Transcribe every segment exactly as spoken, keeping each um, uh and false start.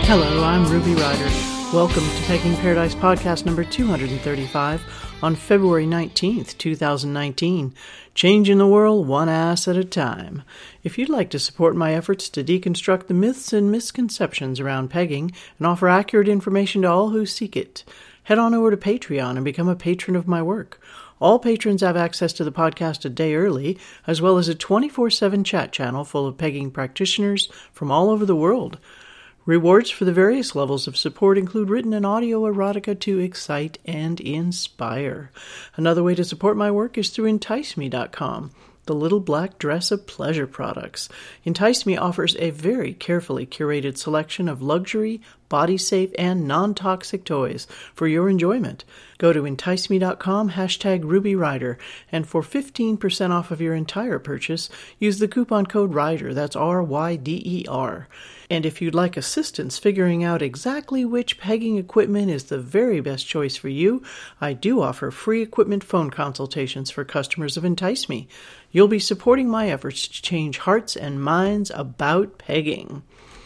Hello, I'm Ruby Ryder. Welcome to Pegging Paradise podcast number two hundred thirty-five on February nineteenth, two thousand nineteen. Changing the world one ass at a time. If you'd like to support my efforts to deconstruct the myths and misconceptions around pegging and offer accurate information to all who seek it, head on over to Patreon and become a patron of my work. All patrons have access to the podcast a day early, as well as a twenty-four seven chat channel full of pegging practitioners from all over the world. Rewards for the various levels of support include written and audio erotica to excite and inspire. Another way to support my work is through entice me dot com, the little black dress of pleasure products. Entice Me offers a very carefully curated selection of luxury, body-safe, and non-toxic toys for your enjoyment. Go to entice me dot com, hashtag RubyRyder, and for fifteen percent off of your entire purchase, use the coupon code RYDER, that's R Y D E R. And if you'd like assistance figuring out exactly which pegging equipment is the very best choice for you, I do offer free equipment phone consultations for customers of Entice Me. You'll be supporting my efforts to change hearts and minds about pegging.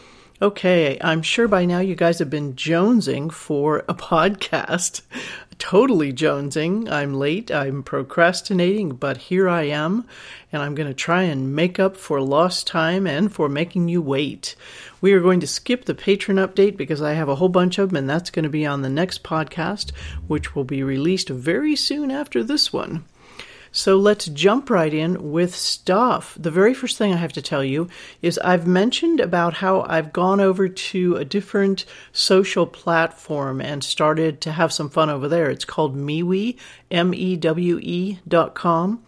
Okay, I'm sure by now you guys have been jonesing for a podcast. Totally jonesing. I'm late, I'm procrastinating, but here I am, and I'm going to try and make up for lost time and for making you wait. We are going to skip the patron update because I have a whole bunch of them, and that's going to be on the next podcast, which will be released very soon after this one. So let's jump right in with stuff. The very first thing I have to tell you is I've mentioned about how I've gone over to a different social platform and started to have some fun over there. It's called MeWe, M E W E dot com.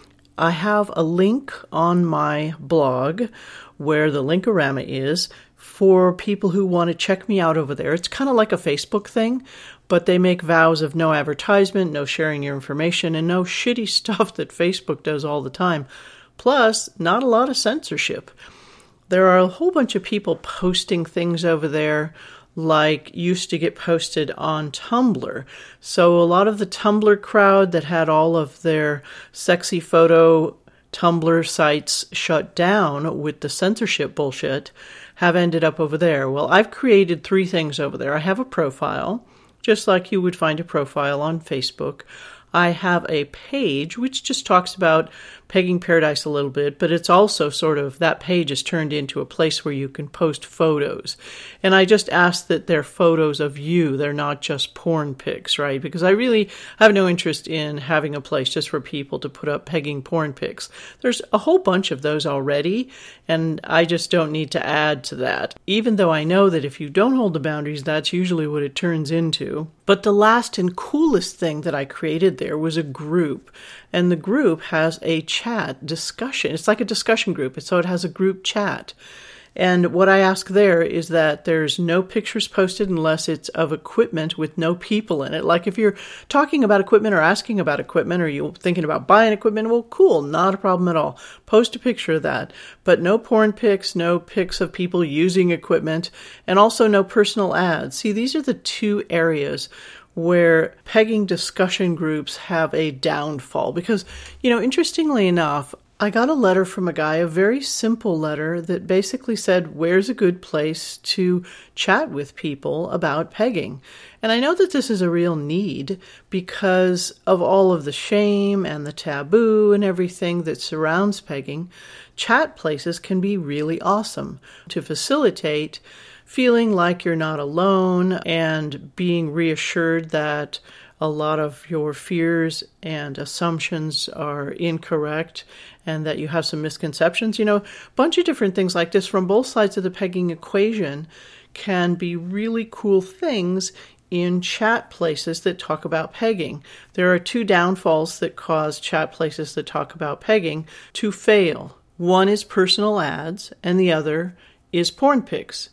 I have a link on my blog where the Linkorama is for people who want to check me out over there. It's kind of like a Facebook thing, but they make vows of no advertisement, no sharing your information, and no shitty stuff that Facebook does all the time. Plus, not a lot of censorship. There are a whole bunch of people posting things over there like used to get posted on Tumblr. So a lot of the Tumblr crowd that had all of their sexy photo Tumblr sites shut down with the censorship bullshit have ended up over there. Well, I've created three things over there. I have a profile, just like you would find a profile on Facebook. I have a page which just talks about Pegging Paradise a little bit, but it's also sort of, that page is turned into a place where you can post photos. And I just ask that they're photos of you. They're not just porn pics, right? Because I really have no interest in having a place just for people to put up pegging porn pics. There's a whole bunch of those already, and I just don't need to add to that. Even though I know that if you don't hold the boundaries, that's usually what it turns into. But the last and coolest thing that I created there was a group. And the group has a chat discussion. It's like a discussion group, so it has a group chat. And what I ask there is that there's no pictures posted unless it's of equipment with no people in it. Like if you're talking about equipment or asking about equipment or you're thinking about buying equipment, well, cool, not a problem at all. Post a picture of that. But no porn pics, no pics of people using equipment, and also no personal ads. See, these are the two areas where pegging discussion groups have a downfall. Because, you know, interestingly enough, I got a letter from a guy, a very simple letter that basically said, where's a good place to chat with people about pegging? And I know that this is a real need because of all of the shame and the taboo and everything that surrounds pegging. Chat places can be really awesome to facilitate feeling like you're not alone and being reassured that a lot of your fears and assumptions are incorrect and that you have some misconceptions. You know, a bunch of different things like this from both sides of the pegging equation can be really cool things in chat places that talk about pegging. There are two downfalls that cause chat places that talk about pegging to fail. One is personal ads and the other is porn pics.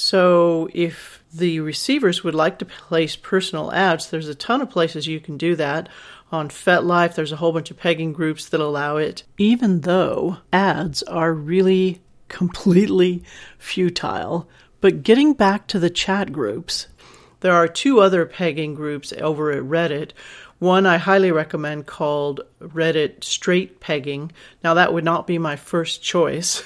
So if the receivers would like to place personal ads, there's a ton of places you can do that. On FetLife, there's a whole bunch of pegging groups that allow it, even though ads are really completely futile. But getting back to the chat groups, there are two other pegging groups over at Reddit One I highly recommend called Reddit Straight Pegging. Now, that would not be my first choice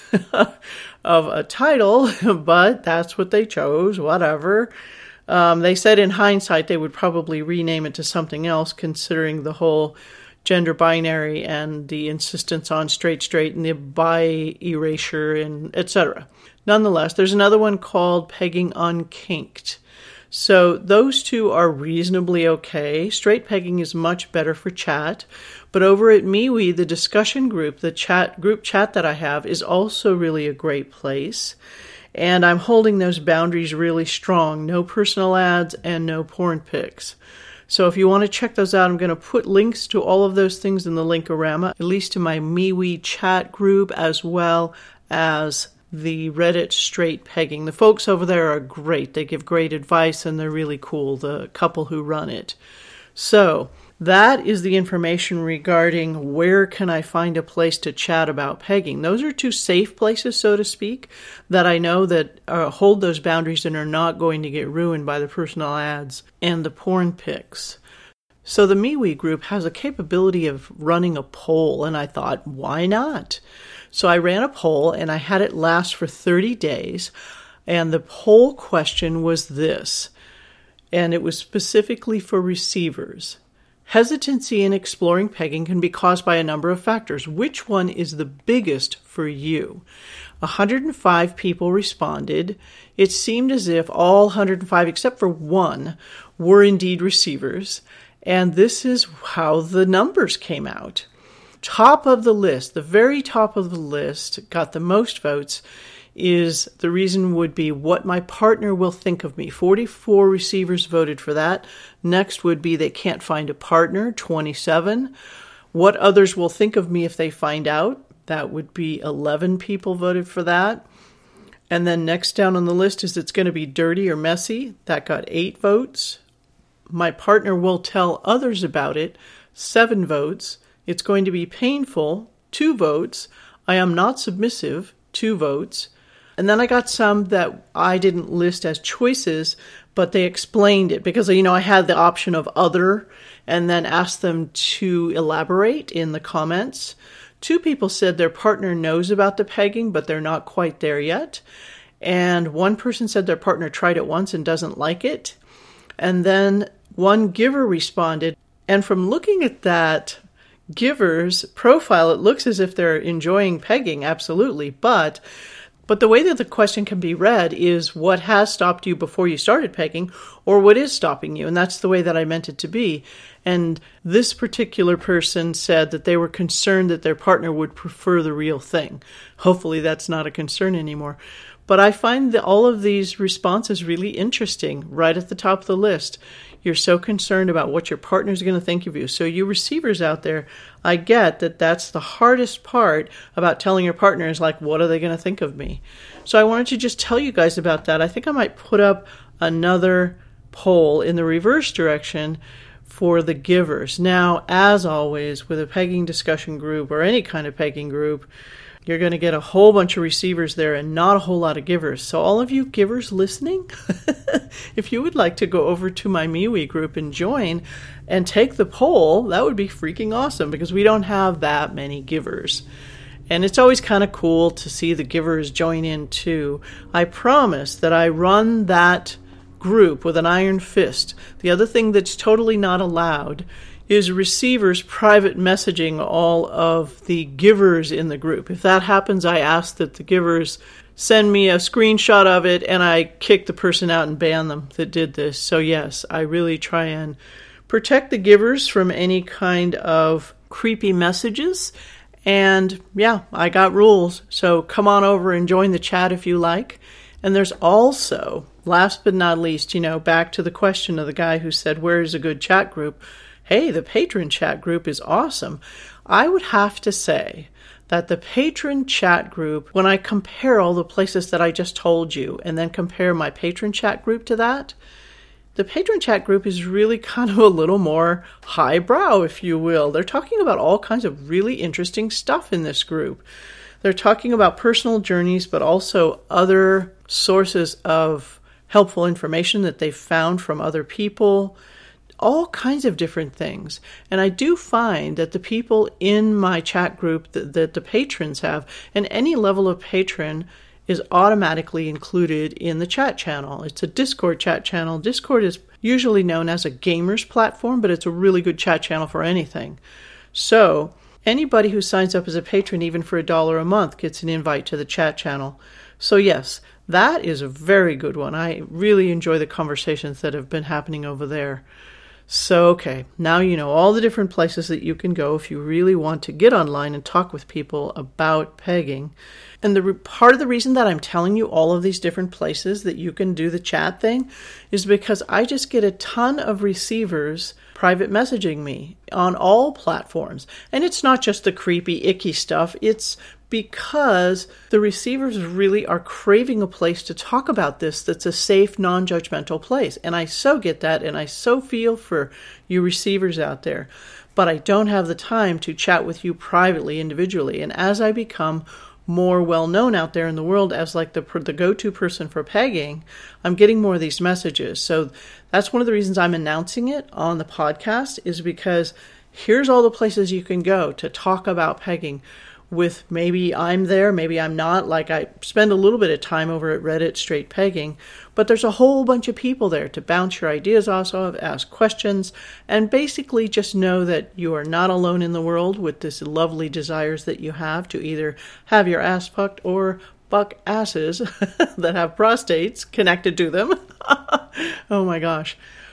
of a title, but that's what they chose, whatever. Um, they said in hindsight they would probably rename it to something else, considering the whole gender binary and the insistence on straight straight and the bi erasure and et cetera. Nonetheless, there's another one called Pegging Unkinked. So those two are reasonably okay. Straight pegging is much better for chat. But over at MeWe, the discussion group, the chat group chat that I have, is also really a great place. And I'm holding those boundaries really strong. No personal ads and no porn pics. So if you want to check those out, I'm going to put links to all of those things in the Linkorama, at least to my MeWe chat group, as well as the Reddit Straight Pegging. The folks over there are great. They give great advice, and they're really cool, the couple who run it. So that is the information regarding where can I find a place to chat about pegging. Those are two safe places, so to speak, that I know that uh, hold those boundaries and are not going to get ruined by the personal ads and the porn pics. So the MeWe group has a capability of running a poll, and I thought, why not? So I ran a poll, and I had it last for thirty days, and the poll question was this, and it was specifically for receivers. Hesitancy in exploring pegging can be caused by a number of factors. Which one is the biggest for you? one hundred five people responded. It seemed as if all one hundred five, except for one, were indeed receivers, and this is how the numbers came out. Top of the list, the very top of the list, got the most votes, is the reason would be what my partner will think of me. forty-four receivers voted for that. Next would be they can't find a partner, twenty-seven. What others will think of me if they find out, that would be eleven people voted for that. And then next down on the list is it's going to be dirty or messy. That got eight votes. My partner will tell others about it, seven votes. It's going to be painful, two votes. I am not submissive, two votes. And then I got some that I didn't list as choices, but they explained it because, you know, I had the option of other and then asked them to elaborate in the comments. Two people said their partner knows about the pegging, but they're not quite there yet. And one person said their partner tried it once and doesn't like it. And then one giver responded. And from looking at that giver's profile, it looks as if they're enjoying pegging, absolutely. But but the way that the question can be read is what has stopped you before you started pegging, or what is stopping you. And that's the way that I meant it to be. And this particular person said that they were concerned that their partner would prefer the real thing. Hopefully that's not a concern anymore. But I find that all of these responses really interesting right at the top of the list. You're so concerned about what your partner's going to think of you. So you receivers out there, I get that that's the hardest part about telling your partner is like, what are they going to think of me? So I wanted to just tell you guys about that. I think I might put up another poll in the reverse direction for the givers. Now, as always, with a pegging discussion group or any kind of pegging group, you're going to get a whole bunch of receivers there and not a whole lot of givers. So all of you givers listening, if you would like to go over to my MeWe group and join and take the poll, that would be freaking awesome because we don't have that many givers. And it's always kind of cool to see the givers join in too. I promise that I run that group with an iron fist. The other thing that's totally not allowed is receivers private messaging all of the givers in the group. If that happens, I ask that the givers send me a screenshot of it and I kick the person out and ban them that did this. So yes, I really try and protect the givers from any kind of creepy messages. And yeah, I got rules. So come on over and join the chat if you like. And there's also, last but not least, you know, back to the question of the guy who said, where is a good chat group? Hey, the patron chat group is awesome. I would have to say that the patron chat group, when I compare all the places that I just told you and then compare my patron chat group to that, the patron chat group is really kind of a little more highbrow, if you will. They're talking about all kinds of really interesting stuff in this group. They're talking about personal journeys, but also other sources of helpful information that they've found from other people. all kinds of different things. And I do find that the people in my chat group that, that the patrons have, and any level of patron is automatically included in the chat channel. It's a Discord chat channel. Discord is usually known as a gamers platform, but it's a really good chat channel for anything. So anybody who signs up as a patron, even for a dollar a month, gets an invite to the chat channel. So yes, that is a very good one. I really enjoy the conversations that have been happening over there. So, okay, now you know all the different places that you can go if you really want to get online and talk with people about pegging. And the part of the reason that I'm telling you all of these different places that you can do the chat thing is because I just get a ton of receivers private messaging me on all platforms. And it's not just the creepy, icky stuff. It's because the receivers really are craving a place to talk about this that's a safe, non-judgmental place. And I so get that, and I so feel for you receivers out there. But I don't have the time to chat with you privately, individually. And as I become more well-known out there in the world as like the the go-to person for pegging, I'm getting more of these messages. So that's one of the reasons I'm announcing it on the podcast, is because here's all the places you can go to talk about pegging with. Maybe I'm there, maybe I'm not. Like, I spend a little bit of time over at Reddit Straight Pegging, but there's a whole bunch of people there to bounce your ideas off of, ask questions, and basically just know that you are not alone in the world with this lovely desires that you have to either have your ass fucked or buck asses that have prostates connected to them. Oh my gosh.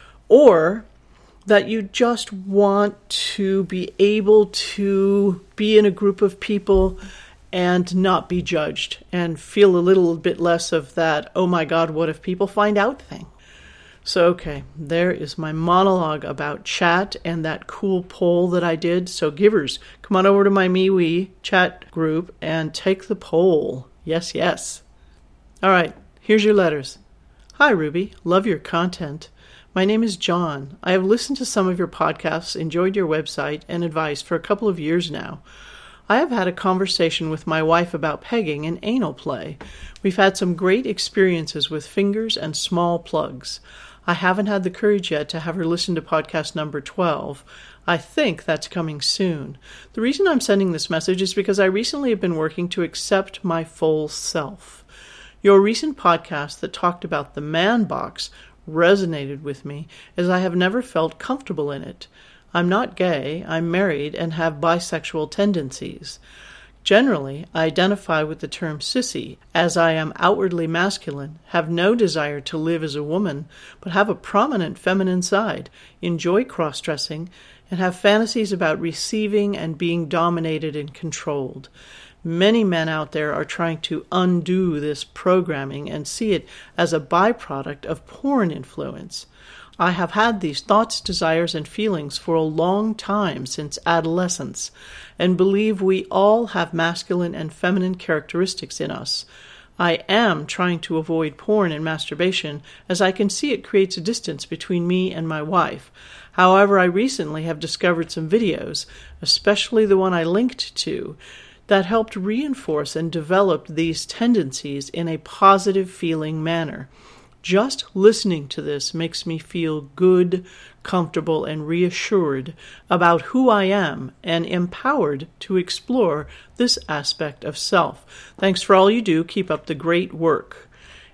Or that you just want to be able to be in a group of people and not be judged and feel a little bit less of that, oh my God, what if people find out thing. So, okay, there is my monologue about chat and that cool poll that I did. So givers, come on over to my MeWe chat group and take the poll. Yes, yes. All right, here's your letters. Hi, Ruby. Love your content. My name is John. I have listened to some of your podcasts, enjoyed your website and advice for a couple of years now. I have had a conversation with my wife about pegging and anal play. We've had some great experiences with fingers and small plugs. I haven't had the courage yet to have her listen to podcast number twelve. I think that's coming soon. The reason I'm sending this message is because I recently have been working to accept my full self. Your recent podcast that talked about the man box resonated with me, as I have never felt comfortable in it. I'm not gay, I'm married, and have bisexual tendencies. Generally, I identify with the term sissy, as I am outwardly masculine, have no desire to live as a woman, but have a prominent feminine side, enjoy cross-dressing, and have fantasies about receiving and being dominated and controlled. Many men out there are trying to undo this programming and see it as a byproduct of porn influence. I have had these thoughts, desires, and feelings for a long time since adolescence, and believe we all have masculine and feminine characteristics in us. I am trying to avoid porn and masturbation, as I can see it creates a distance between me and my wife. However, I recently have discovered some videos, especially the one I linked to, that helped reinforce and develop these tendencies in a positive feeling manner. Just listening to this makes me feel good, comfortable, and reassured about who I am and empowered to explore this aspect of self. Thanks for all you do. Keep up the great work.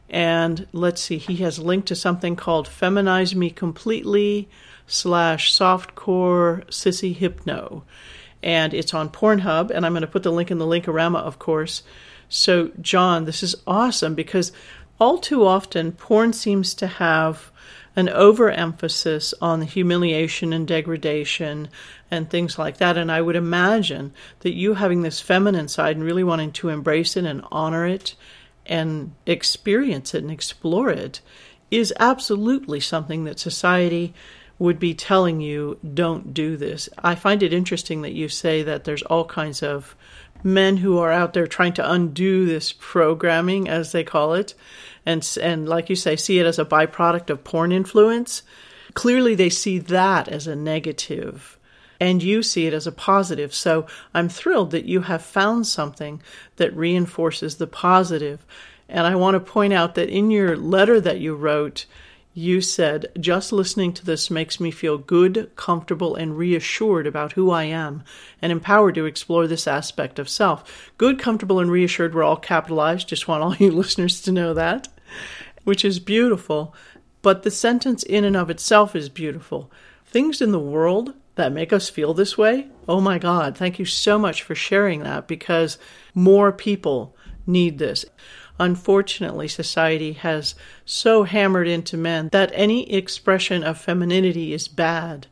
And let's see, he has linked to something called Feminize Me Completely slash Softcore Sissy Hypno. And it's on Pornhub, and I'm going to put the link in the Linkorama, of course. So, John, this is awesome, because all too often, porn seems to have an overemphasis on the humiliation and degradation and things like that. And I would imagine that you having this feminine side and really wanting to embrace it and honor it and experience it and explore it is absolutely something that society would be telling you, don't do this. I find it interesting that you say that there's all kinds of men who are out there trying to undo this programming, as they call it, and and like you say, see it as a byproduct of porn influence. Clearly they see that as a negative, and you see it as a positive. So I'm thrilled that you have found something that reinforces the positive. And I want to point out that in your letter that you wrote, You said, just listening to this makes me feel good, comfortable, and reassured about who I am, and empowered to explore this aspect of self. Good, comfortable, and reassured were all capitalized. Just want all you listeners to know that, which is beautiful. But the sentence in and of itself is beautiful. Things in the world that make us feel this way, oh my God, thank you so much for sharing that, because more people need this. Unfortunately, society has so hammered into men that any expression of femininity is bad,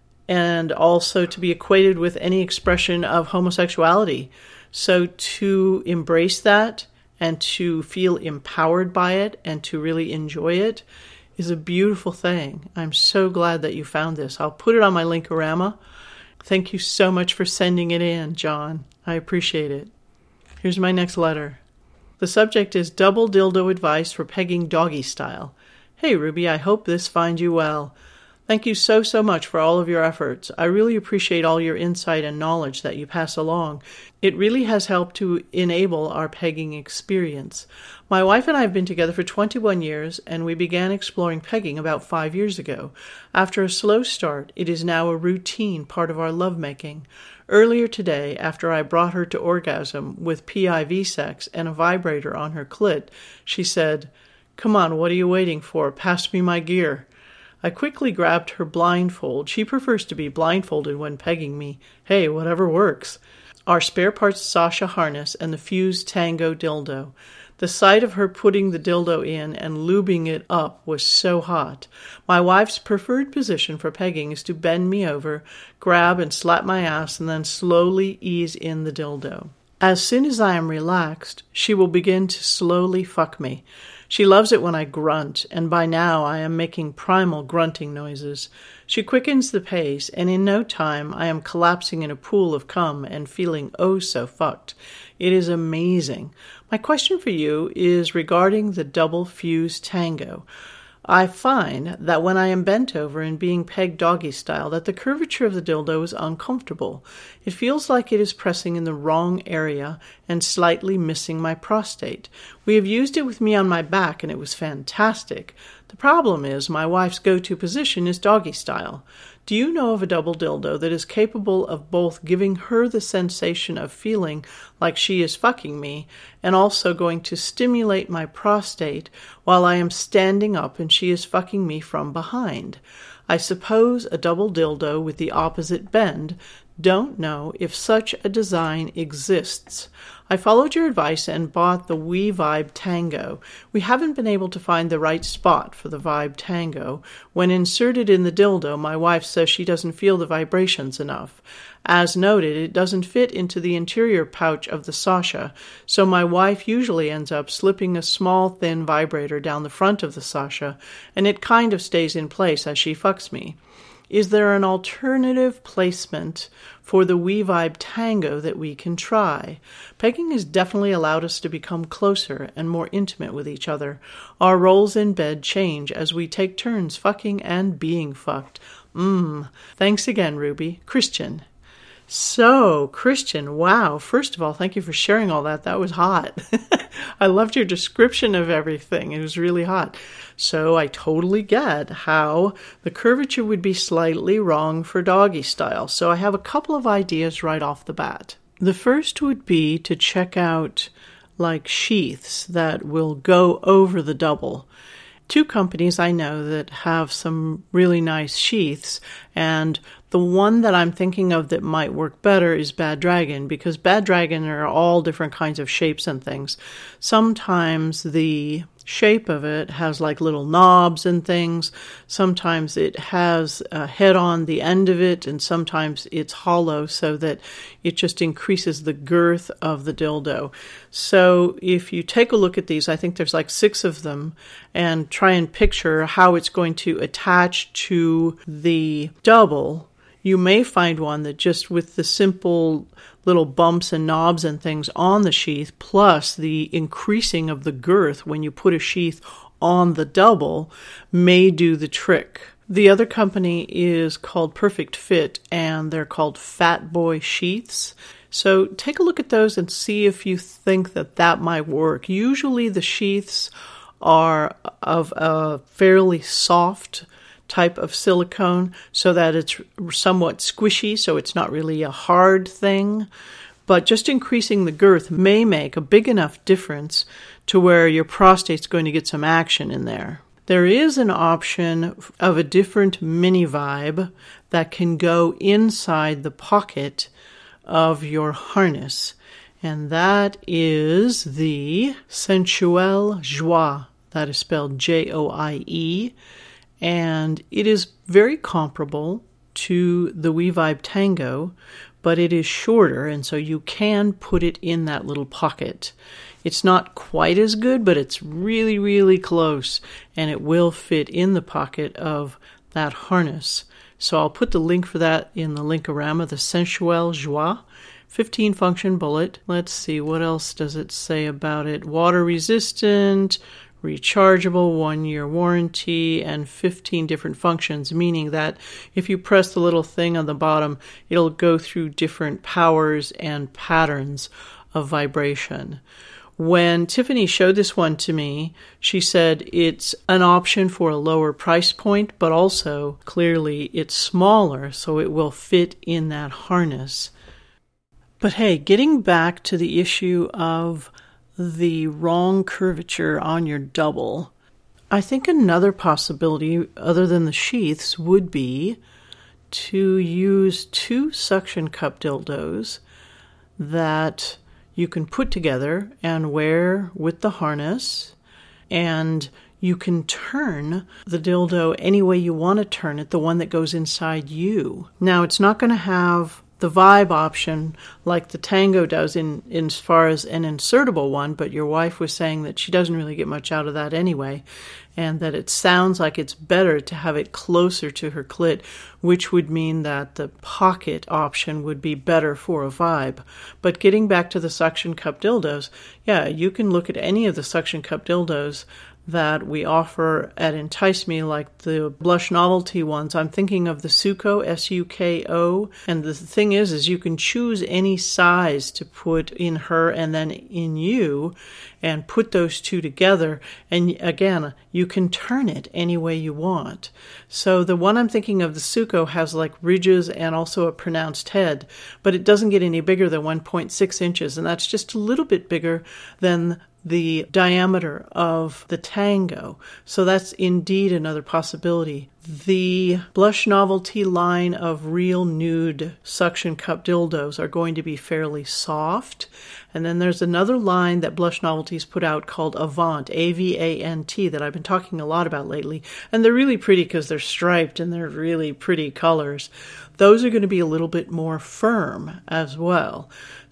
and also to be equated with any expression of homosexuality. So to embrace that and to feel empowered by it and to really enjoy it is a beautiful thing. I'm so glad that you found this. I'll put it on my Linkorama. Thank you so much for sending it in, John. I appreciate it. Here's my next letter. The subject is double dildo advice for pegging doggy style. Hey, Ruby, I hope this finds you well. Thank you so, so much for all of your efforts. I really appreciate all your insight and knowledge that you pass along. It really has helped to enable our pegging experience. My wife and I have been together for twenty-one years, and we began exploring pegging about five years ago. After a slow start, it is now a routine part of our lovemaking. Earlier today, after I brought her to orgasm with P I V sex and a vibrator on her clit, she said, "Come on, what are you waiting for? Pass me my gear." I quickly grabbed her blindfold. She prefers to be blindfolded when pegging me. Hey, whatever works. Our spare parts Sasha harness and the Fuse Tango dildo. The sight of her putting the dildo in and lubing it up was so hot. My wife's preferred position for pegging is to bend me over, grab and slap my ass, and then slowly ease in the dildo. As soon as I am relaxed, she will begin to slowly fuck me. She loves it when I grunt, and by now I am making primal grunting noises. She quickens the pace, and in no time I am collapsing in a pool of cum and feeling oh so fucked. It is amazing. My question for you is regarding the double Fuse Tango. I find that when I am bent over and being pegged doggy style, that the curvature of the dildo is uncomfortable. It feels like it is pressing in the wrong area and slightly missing my prostate. We have used it with me on my back, and it was fantastic. The problem is my wife's go-to position is doggy style. Do you know of a double dildo that is capable of both giving her the sensation of feeling like she is fucking me and also going to stimulate my prostate while I am standing up and she is fucking me from behind? I suppose a double dildo with the opposite bend. Don't know if such a design exists. I followed your advice and bought the We-Vibe Tango. We haven't been able to find the right spot for the Vibe Tango. When inserted in the dildo, my wife says she doesn't feel the vibrations enough. As noted, it doesn't fit into the interior pouch of the Sasha, so my wife usually ends up slipping a small, thin vibrator down the front of the Sasha, and it kind of stays in place as she fucks me. Is there an alternative placement for the We-Vibe Tango that we can try? Pegging has definitely allowed us to become closer and more intimate with each other. Our roles in bed change as we take turns fucking and being fucked. Mmm. Thanks again, Ruby. Christian. So, Christian, wow. First of all, thank you for sharing all that. That was hot. I loved your description of everything. It was really hot. So I totally get how the curvature would be slightly wrong for doggy style. So I have a couple of ideas right off the bat. The first would be to check out like sheaths that will go over the double. Two companies I know that have some really nice sheaths, and the one that I'm thinking of that might work better is Bad Dragon, because Bad Dragon are all different kinds of shapes and things. Sometimes the shape of it has like little knobs and things. Sometimes it has a head on the end of it, and sometimes it's hollow so that it just increases the girth of the dildo. So if you take a look at these, I think there's like six of them, and try and picture how it's going to attach to the double. You may find one that just with the simple little bumps and knobs and things on the sheath, plus the increasing of the girth when you put a sheath on the double, may do the trick. The other company is called Perfect Fit, and they're called Fat Boy Sheaths. So take a look at those and see if you think that that might work. Usually the sheaths are of a fairly soft type of silicone so that it's somewhat squishy, so it's not really a hard thing. But just increasing the girth may make a big enough difference to where your prostate's going to get some action in there. There is an option of a different mini vibe that can go inside the pocket of your harness, and that is the Sensuelle Joie. That is spelled J O I E, and it is very comparable to the WeVibe Tango, but it is shorter, and so you can put it in that little pocket. It's not quite as good, but it's really, really close, and it will fit in the pocket of that harness. So I'll put the link for that in the Linkorama, the Sensuelle Joie, fifteen function bullet. Let's see, what else does it say about it? Water resistant, rechargeable, one-year warranty, and fifteen different functions, meaning that if you press the little thing on the bottom, it'll go through different powers and patterns of vibration. When Tiffany showed this one to me, she said it's an option for a lower price point, but also clearly it's smaller, so it will fit in that harness. But hey, getting back to the issue of the wrong curvature on your double, I think another possibility other than the sheaths would be to use two suction cup dildos that you can put together and wear with the harness, and you can turn the dildo any way you want to turn it, the one that goes inside you. Now, it's not going to have the vibe option like the Tango does in, in as far as an insertable one, but your wife was saying that she doesn't really get much out of that anyway, and that it sounds like it's better to have it closer to her clit, which would mean that the pocket option would be better for a vibe. But getting back to the suction cup dildos, yeah, you can look at any of the suction cup dildos that we offer at Entice Me, like the blush novelty ones. I'm thinking of the Suko, S U K O, and the thing is, is you can choose any size to put in her and then in you, and put those two together, and again, you can turn it any way you want. So the one I'm thinking of, the Suko, has like ridges and also a pronounced head, but it doesn't get any bigger than one point six inches, and that's just a little bit bigger than the diameter of the Tango. So that's indeed another possibility. The Blush Novelty line of real nude suction cup dildos are going to be fairly soft. And then there's another line that Blush Novelty's put out called Avant, A V A N T, that I've been talking a lot about lately. And they're really pretty because they're striped and they're really pretty colors. Those are going to be a little bit more firm as well.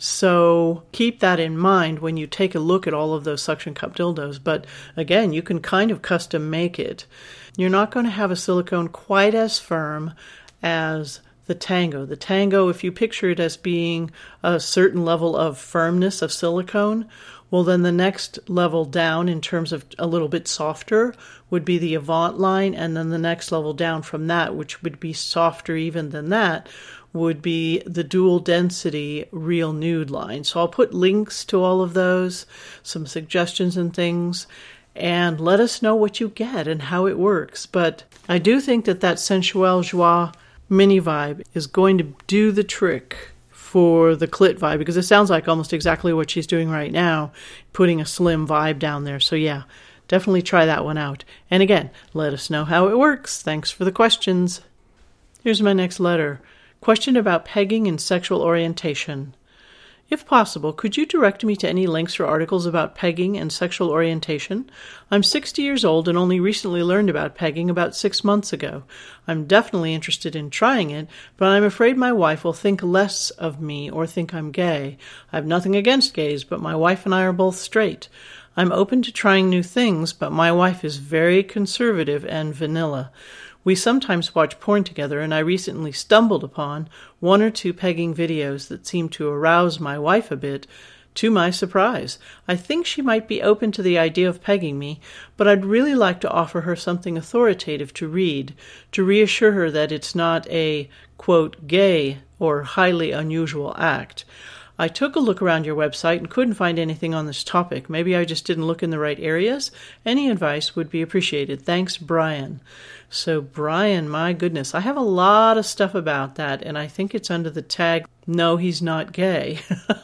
So keep that in mind when you take a look at all of those suction cup dildos. But again, you can kind of custom make it. You're not going to have a silicone quite as firm as the Tango. The Tango, if you picture it as being a certain level of firmness of silicone, well, then the next level down in terms of a little bit softer would be the Avant line, and then the next level down from that, which would be softer even than that, would be the dual density real nude line. So I'll put links to all of those, some suggestions and things, and let us know what you get and how it works. But I do think that that Sensuelle Joie mini vibe is going to do the trick for the clit vibe, because it sounds like almost exactly what she's doing right now, putting a slim vibe down there. So yeah, definitely try that one out. And again, let us know how it works. Thanks for the questions. Here's my next letter. Question about pegging and sexual orientation. If possible, could you direct me to any links or articles about pegging and sexual orientation? I'm sixty years old and only recently learned about pegging about six months ago. I'm definitely interested in trying it, but I'm afraid my wife will think less of me or think I'm gay. I have nothing against gays, but my wife and I are both straight. I'm open to trying new things, but my wife is very conservative and vanilla. We sometimes watch porn together, and I recently stumbled upon one or two pegging videos that seemed to arouse my wife a bit, to my surprise. I think she might be open to the idea of pegging me, but I'd really like to offer her something authoritative to read, to reassure her that it's not a, quote, gay or highly unusual act. I took a look around your website and couldn't find anything on this topic. Maybe I just didn't look in the right areas. Any advice would be appreciated. Thanks, Brian. So, Brian, my goodness, I have a lot of stuff about that, and I think it's under the tag, no, he's not gay.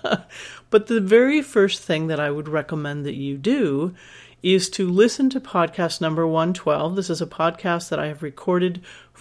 But the very first thing that I would recommend that you do is to listen to podcast number one twelve. This is a podcast that I have recorded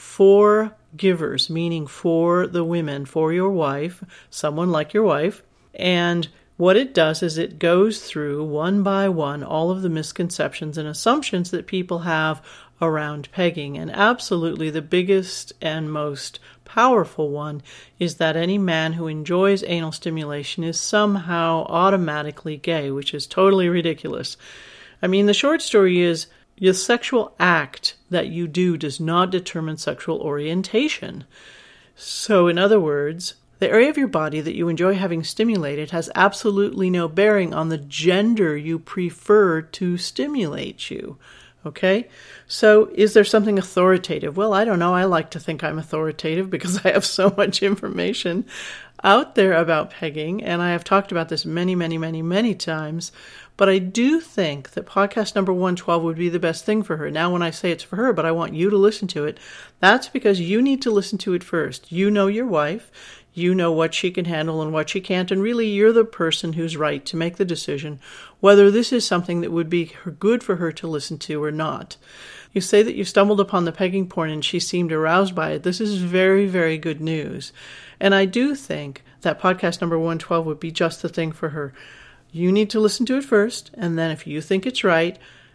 for givers, meaning for the women, for your wife, someone like your wife. And what it does is it goes through one by one all of the misconceptions and assumptions that people have around pegging. And absolutely the biggest and most powerful one is that any man who enjoys anal stimulation is somehow automatically gay, which is totally ridiculous. I mean, the short story is the sexual act that you do does not determine sexual orientation. So, in other words, the area of your body that you enjoy having stimulated has absolutely no bearing on the gender you prefer to stimulate you. Okay? So, is there something authoritative? Well, I don't know. I like to think I'm authoritative because I have so much information out there about pegging, and I have talked about this many, many, many, many times. But I do think that podcast number one twelve would be the best thing for her. Now, when I say it's for her, but I want you to listen to it, that's because you need to listen to it first. You know your wife. You know what she can handle and what she can't. And really, you're the person who's right to make the decision whether this is something that would be good for her to listen to or not. You say that you stumbled upon the pegging porn and she seemed aroused by it. This is very, very good news. And I do think that podcast number one twelve would be just the thing for her. You need to listen to it first, and then if you think it's right,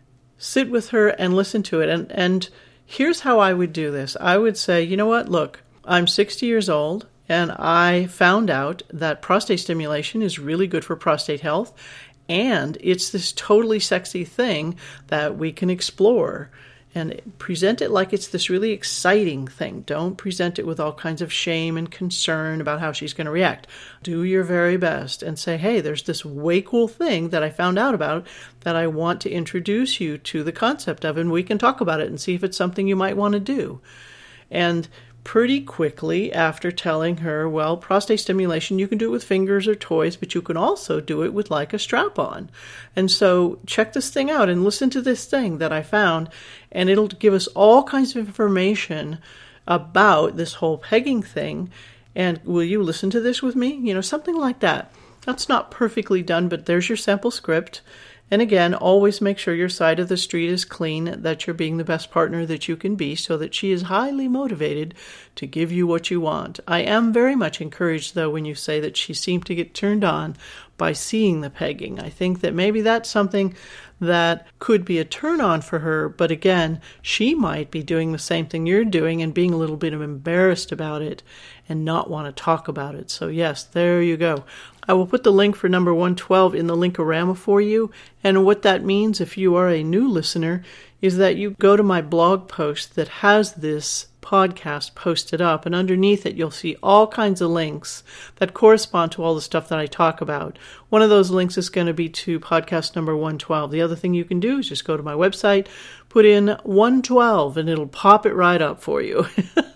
sit with her and listen to it. And and here's how I would do this. I would say, you know what, look, I'm sixty years old, and I found out that prostate stimulation is really good for prostate health, and it's this totally sexy thing that we can explore. And present it like it's this really exciting thing. Don't present it with all kinds of shame and concern about how she's going to react. Do your very best and say, hey, there's this way cool thing that I found out about that I want to introduce you to the concept of, and we can talk about it and see if it's something you might want to do. And pretty quickly after telling her, well, prostate stimulation, you can do it with fingers or toys, but you can also do it with like a strap-on. And so check this thing out and listen to this thing that I found, and it'll give us all kinds of information about this whole pegging thing. And will you listen to this with me? You know, something like that. That's not perfectly done, but there's your sample script. And again, always make sure your side of the street is clean, that you're being the best partner that you can be, so that she is highly motivated to give you what you want. I am very much encouraged, though, when you say that she seemed to get turned on by seeing the pegging. I think that maybe that's something that could be a turn on for her, but again, she might be doing the same thing you're doing and being a little bit embarrassed about it and not want to talk about it. So yes, there you go. I will put the link for number one twelve in the Linkorama for you. And what that means, if you are a new listener, is that you go to my blog post that has this podcast posted up. And underneath it, you'll see all kinds of links that correspond to all the stuff that I talk about. One of those links is going to be to podcast number one twelve. The other thing you can do is just go to my website, put in one twelve, and it'll pop it right up for you.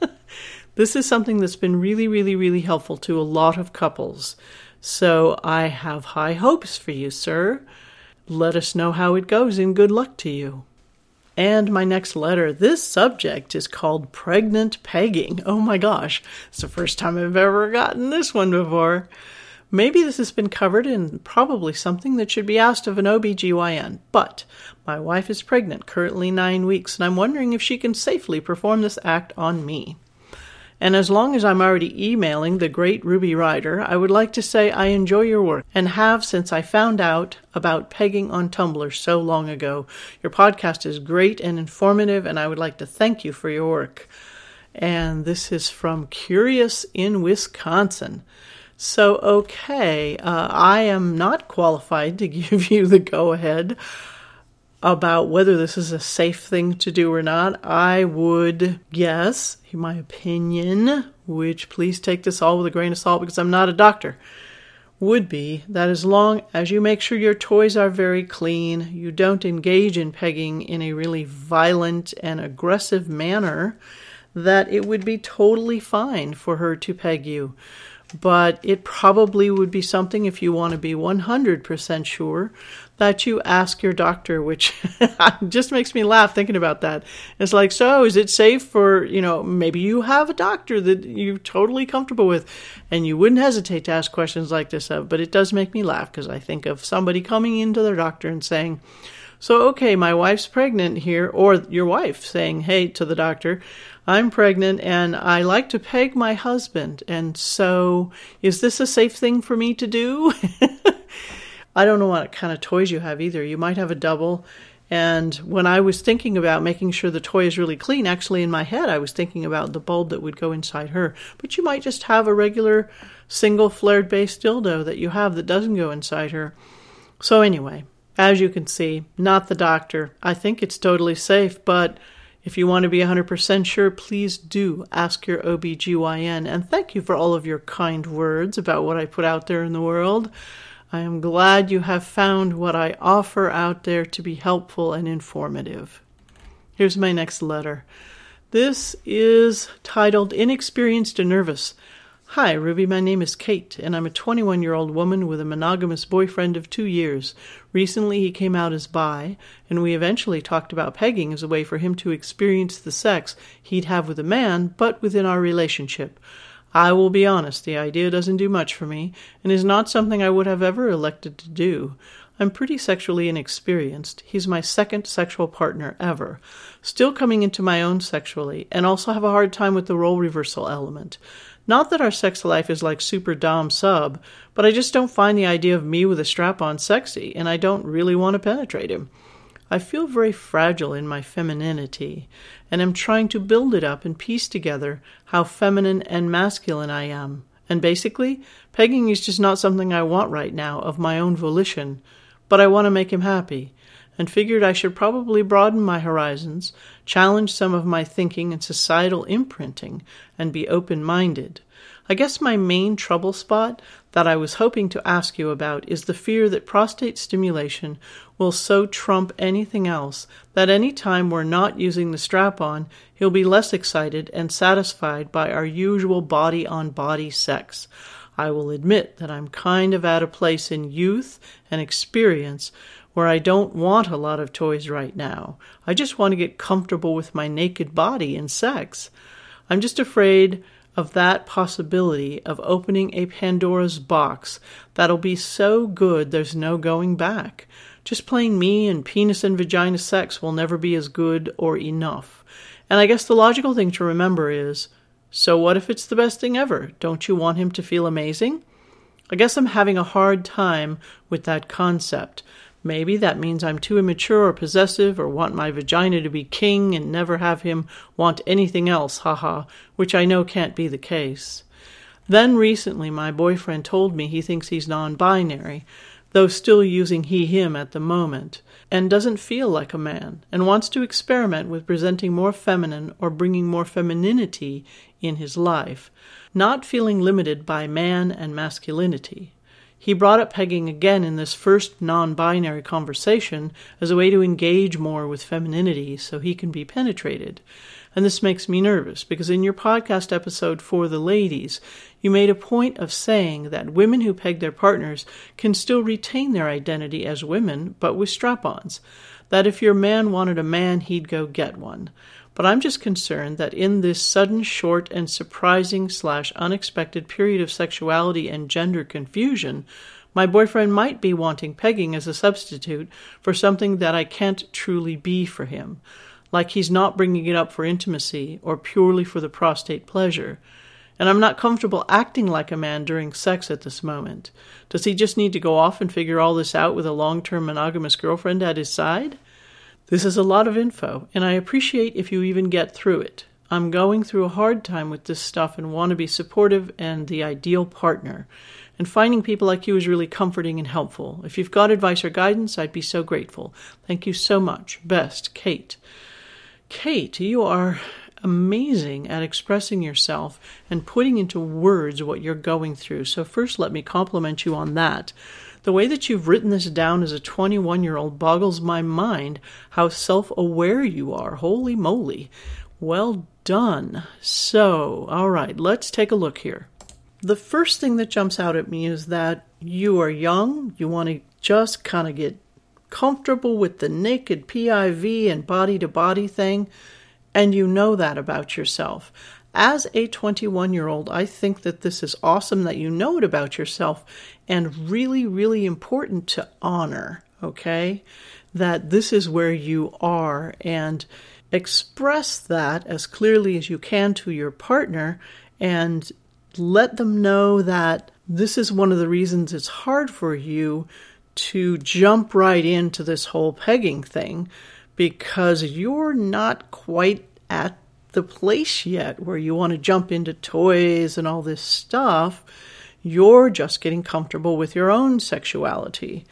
This is something that's been really, really, really helpful to a lot of couples. So I have high hopes for you, sir. Let us know how it goes, and good luck to you. And my next letter, this subject is called pregnant pegging. Oh my gosh, it's the first time I've ever gotten this one before. Maybe this has been covered in probably something that should be asked of an O B G Y N, but my wife is pregnant, currently nine weeks, and I'm wondering if she can safely perform this act on me. And as long as I'm already emailing the great Ruby Ryder, I would like to say I enjoy your work and have since I found out about pegging on Tumblr so long ago. Your podcast is great and informative, and I would like to thank you for your work. And this is from Curious in Wisconsin. So, okay, uh, I am not qualified to give you the go-ahead about whether this is a safe thing to do or not. I would guess, in my opinion, which please take this all with a grain of salt because I'm not a doctor, would be that as long as you make sure your toys are very clean, you don't engage in pegging in a really violent and aggressive manner, that it would be totally fine for her to peg you. but it probably would be something, if you want to be one hundred percent sure, that you ask your doctor, which just makes me laugh thinking about that. It's like, so is it safe for, you know, maybe you have a doctor that you're totally comfortable with and you wouldn't hesitate to ask questions like this of, but it does make me laugh because I think of somebody coming into their doctor and saying, so, okay, my wife's pregnant here, or your wife saying, hey, to the doctor, I'm pregnant and I like to peg my husband. And so is this a safe thing for me to do? I don't know what kind of toys you have either. You might have a double. And when I was thinking about making sure the toy is really clean, actually in my head, I was thinking about the bulb that would go inside her. But you might just have a regular single flared base dildo that you have that doesn't go inside her. So anyway, as you can see, not the doctor. I think it's totally safe, but if you want to be one hundred percent sure, please do ask your O B G Y N. And thank you for all of your kind words about what I put out there in the world. I am glad you have found what I offer out there to be helpful and informative. Here's my next letter. This is titled Inexperienced and Nervous. Hi, Ruby. My name is Kate, and I'm a twenty-one-year-old woman with a monogamous boyfriend of two years. Recently, he came out as bi, and we eventually talked about pegging as a way for him to experience the sex he'd have with a man, but within our relationship. I will be honest, the idea doesn't do much for me, and is not something I would have ever elected to do. I'm pretty sexually inexperienced. He's my second sexual partner ever. Still coming into my own sexually, and also have a hard time with the role reversal element. Not that our sex life is like super dom sub, but I just don't find the idea of me with a strap-on sexy, and I don't really want to penetrate him. I feel very fragile in my femininity, and am trying to build it up and piece together how feminine and masculine I am. And basically, pegging is just not something I want right now of my own volition, but I want to make him happy, and figured I should probably broaden my horizons, challenge some of my thinking and societal imprinting, and be open-minded. I guess my main trouble spot that I was hoping to ask you about is the fear that prostate stimulation will so trump anything else that any time we're not using the strap-on, he'll be less excited and satisfied by our usual body-on-body sex. I will admit that I'm kind of at a place in youth and experience where I don't want a lot of toys right now. I just want to get comfortable with my naked body in sex. I'm just afraid of that possibility of opening a Pandora's box that'll be so good there's no going back. Just plain me and penis and vagina sex will never be as good or enough. And I guess the logical thing to remember is, so what if it's the best thing ever? Don't you want him to feel amazing? I guess I'm having a hard time with that concept. Maybe that means I'm too immature or possessive or want my vagina to be king and never have him want anything else, haha, which I know can't be the case. Then recently my boyfriend told me he thinks he's non-binary, though still using he-him at the moment, and doesn't feel like a man, and wants to experiment with presenting more feminine or bringing more femininity in his life, not feeling limited by man and masculinity. He brought up pegging again in this first non-binary conversation as a way to engage more with femininity so he can be penetrated. And this makes me nervous because in your podcast episode for the ladies, you made a point of saying that women who peg their partners can still retain their identity as women, but with strap-ons. That if your man wanted a man, he'd go get one. But I'm just concerned that in this sudden, short, and surprising slash unexpected period of sexuality and gender confusion, my boyfriend might be wanting pegging as a substitute for something that I can't truly be for him. Like he's not bringing it up for intimacy or purely for the prostate pleasure. And I'm not comfortable acting like a man during sex at this moment. Does he just need to go off and figure all this out with a long-term monogamous girlfriend at his side? This is a lot of info, and I appreciate if you even get through it. I'm going through a hard time with this stuff and want to be supportive and the ideal partner. And finding people like you is really comforting and helpful. If you've got advice or guidance, I'd be so grateful. Thank you so much. Best, Kate. Kate, you are amazing at expressing yourself and putting into words what you're going through. So first, let me compliment you on that. The way that you've written this down as a twenty-one-year-old boggles my mind how self-aware you are. Holy moly. Well done. So, all right, let's take a look here. The first thing that jumps out at me is that you are young, you want to just kind of get comfortable with the naked P I V and body-to-body thing, and you know that about yourself. As a twenty-one-year-old, I think that this is awesome that you know it about yourself, and really, really important to honor, okay? That this is where you are, and express that as clearly as you can to your partner, and let them know that this is one of the reasons it's hard for you to jump right into this whole pegging thing, because you're not quite at the place yet where you want to jump into toys and all this stuff. You're just getting comfortable with your own sexuality.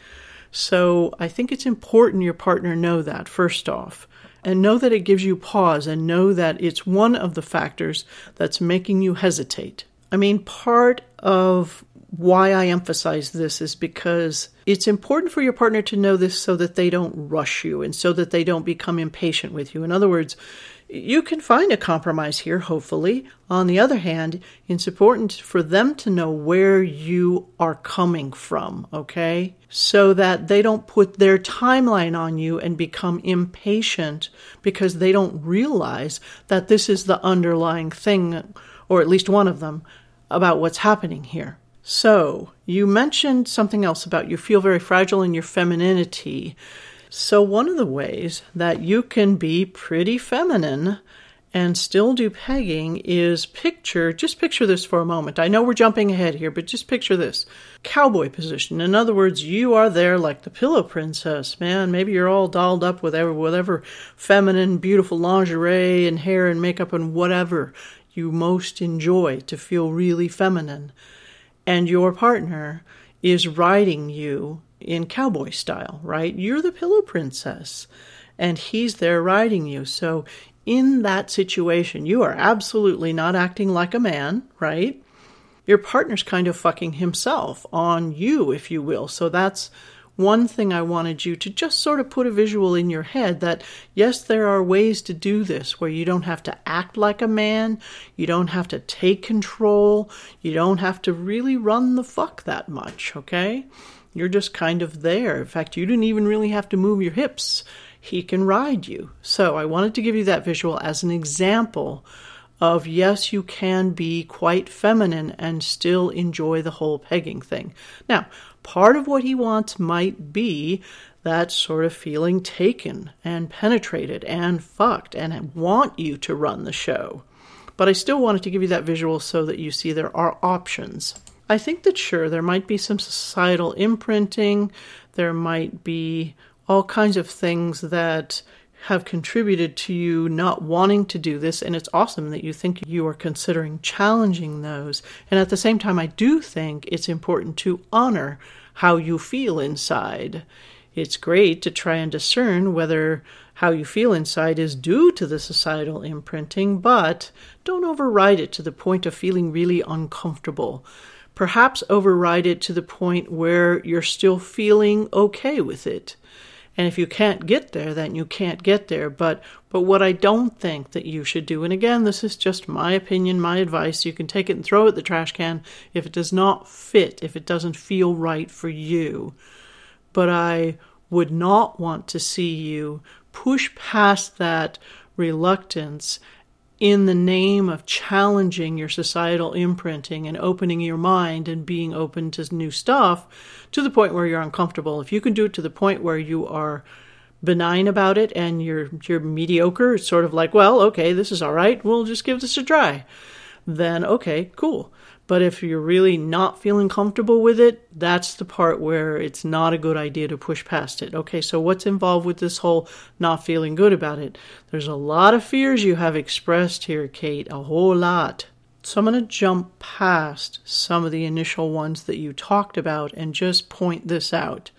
So I think it's important your partner know that, first off, and know that it gives you pause, and know that it's one of the factors that's making you hesitate. I mean, part of why I emphasize this is because it's important for your partner to know this so that they don't rush you and so that they don't become impatient with you. In other words, you can find a compromise here, hopefully. On the other hand, it's important for them to know where you are coming from, okay? So that they don't put their timeline on you and become impatient because they don't realize that this is the underlying thing, or at least one of them, about what's happening here. So, you mentioned something else about you feel very fragile in your femininity. So one of the ways that you can be pretty feminine and still do pegging is picture, just picture this for a moment. I know we're jumping ahead here, but just picture this. Cowboy position. In other words, you are there like the pillow princess, man. Maybe you're all dolled up with whatever, whatever feminine, beautiful lingerie and hair and makeup and whatever you most enjoy to feel really feminine. And your partner is riding you in cowboy style, right? You're the pillow princess, and he's there riding you. So in that situation, you are absolutely not acting like a man, right? Your partner's kind of fucking himself on you, if you will. So that's one thing I wanted you to just sort of put a visual in your head that, yes, there are ways to do this where you don't have to act like a man, you don't have to take control, you don't have to really run the fuck that much, okay? You're just kind of there. In fact, you didn't even really have to move your hips. He can ride you. So I wanted to give you that visual as an example of, yes, you can be quite feminine and still enjoy the whole pegging thing. Now, part of what he wants might be that sort of feeling taken and penetrated and fucked and want you to run the show. But I still wanted to give you that visual so that you see there are options. I think that, sure, there might be some societal imprinting. There might be all kinds of things that have contributed to you not wanting to do this, and it's awesome that you think you are considering challenging those. And at the same time, I do think it's important to honor how you feel inside. It's great to try and discern whether how you feel inside is due to the societal imprinting, but don't override it to the point of feeling really uncomfortable. Perhaps override it to the point where you're still feeling okay with it. And if you can't get there, then you can't get there. But but what I don't think that you should do, and again, this is just my opinion, my advice, you can take it and throw it in the trash can if it does not fit, if it doesn't feel right for you. But I would not want to see you push past that reluctance in the name of challenging your societal imprinting and opening your mind and being open to new stuff to the point where you're uncomfortable. If you can do it to the point where you are benign about it and you're you're mediocre, it's sort of like, well, okay, this is all right, we'll just give this a try. Then, okay, cool. But if you're really not feeling comfortable with it, that's the part where it's not a good idea to push past it. Okay, so what's involved with this whole not feeling good about it? There's a lot of fears you have expressed here, Kate, a whole lot. So I'm going to jump past some of the initial ones that you talked about and just point this out.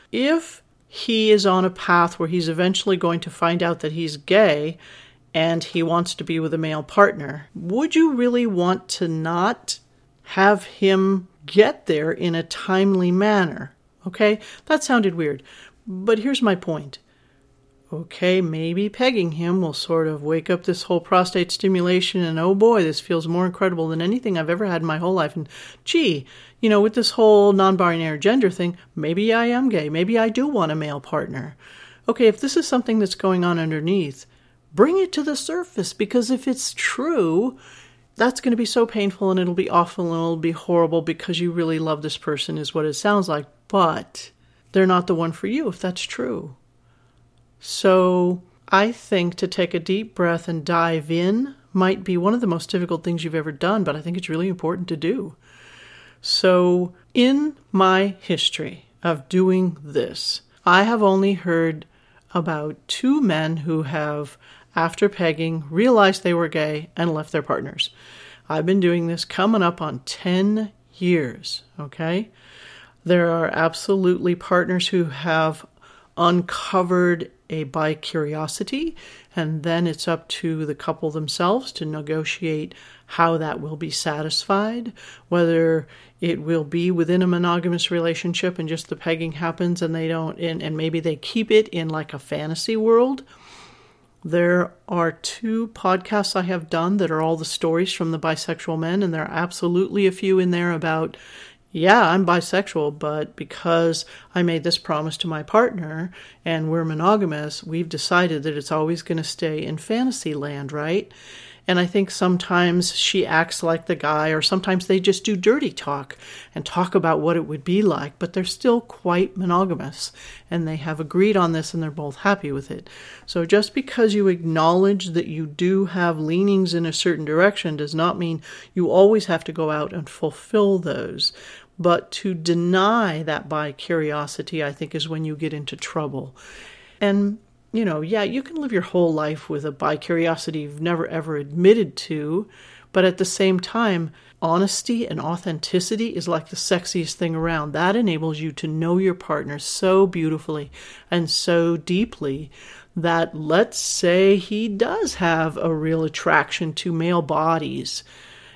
If he is on a path where he's eventually going to find out that he's gay and he wants to be with a male partner, would you really want to not have him get there in a timely manner? Okay, that sounded weird, but here's my point. okay, maybe pegging him will sort of wake up this whole prostate stimulation and, oh boy, this feels more incredible than anything I've ever had in my whole life. And gee, you know, with this whole non-binary gender thing, maybe I am gay. Maybe I do want a male partner. Okay, if this is something that's going on underneath, bring it to the surface, because if it's true, that's going to be so painful and it'll be awful and it'll be horrible because you really love this person is what it sounds like. But they're not the one for you if that's true. So I think to take a deep breath and dive in might be one of the most difficult things you've ever done, but I think it's really important to do. So in my history of doing this, I have only heard about two men who have, after pegging, realized they were gay and left their partners. I've been doing this coming up on ten years, okay? There are absolutely partners who have uncovered a bi-curiosity, and then it's up to the couple themselves to negotiate how that will be satisfied, whether it will be within a monogamous relationship and just the pegging happens and they don't, and, and maybe they keep it in like a fantasy world. There are two podcasts I have done that are all the stories from the bisexual men, and there are absolutely a few in there about, yeah, I'm bisexual, but because I made this promise to my partner and we're monogamous, we've decided that it's always going to stay in fantasy land, right? And I think sometimes she acts like the guy, or sometimes they just do dirty talk and talk about what it would be like, but they're still quite monogamous and they have agreed on this and they're both happy with it. So just because you acknowledge that you do have leanings in a certain direction does not mean you always have to go out and fulfill those. But to deny that by curiosity, I think, is when you get into trouble. And you know, yeah, you can live your whole life with a bi-curiosity you've never ever admitted to, but at the same time, honesty and authenticity is like the sexiest thing around. That enables you to know your partner so beautifully and so deeply that, let's say he does have a real attraction to male bodies,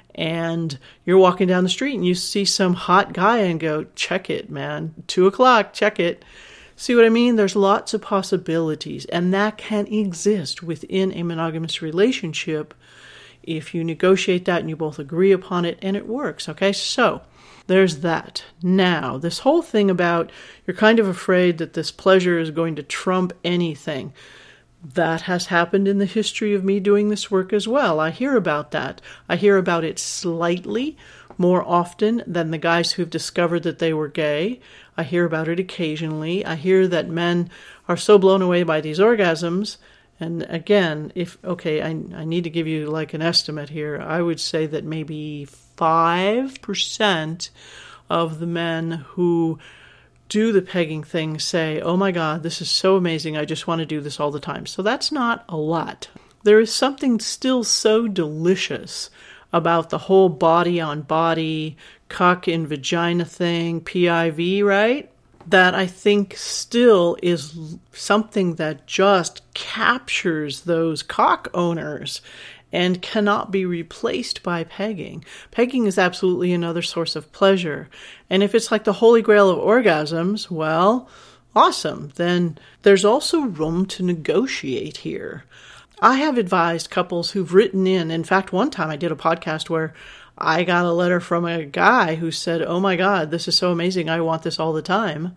and you're walking down the street and you see some hot guy and go, check it, man, two o'clock, check it. See what I mean? There's lots of possibilities, and that can exist within a monogamous relationship if you negotiate that and you both agree upon it and it works, okay? So there's that. Now, this whole thing about you're kind of afraid that this pleasure is going to trump anything, that has happened in the history of me doing this work as well. I hear about that. I hear about it slightly more often than the guys who've discovered that they were gay. I hear about it occasionally. I hear that men are so blown away by these orgasms. And again, if, okay, I, I need to give you like an estimate here. I would say that maybe five percent of the men who do the pegging thing say, oh my God, this is so amazing. I just want to do this all the time. So that's not a lot. There is something still so delicious about the whole body on body, cock in vagina thing, P I V, right? That I think still is something that just captures those cock owners and cannot be replaced by pegging. Pegging is absolutely another source of pleasure. And if it's like the holy grail of orgasms, well, awesome. Then there's also room to negotiate here. I have advised couples who've written in. In fact, one time I did a podcast where I got a letter from a guy who said, oh my God, this is so amazing. I want this all the time.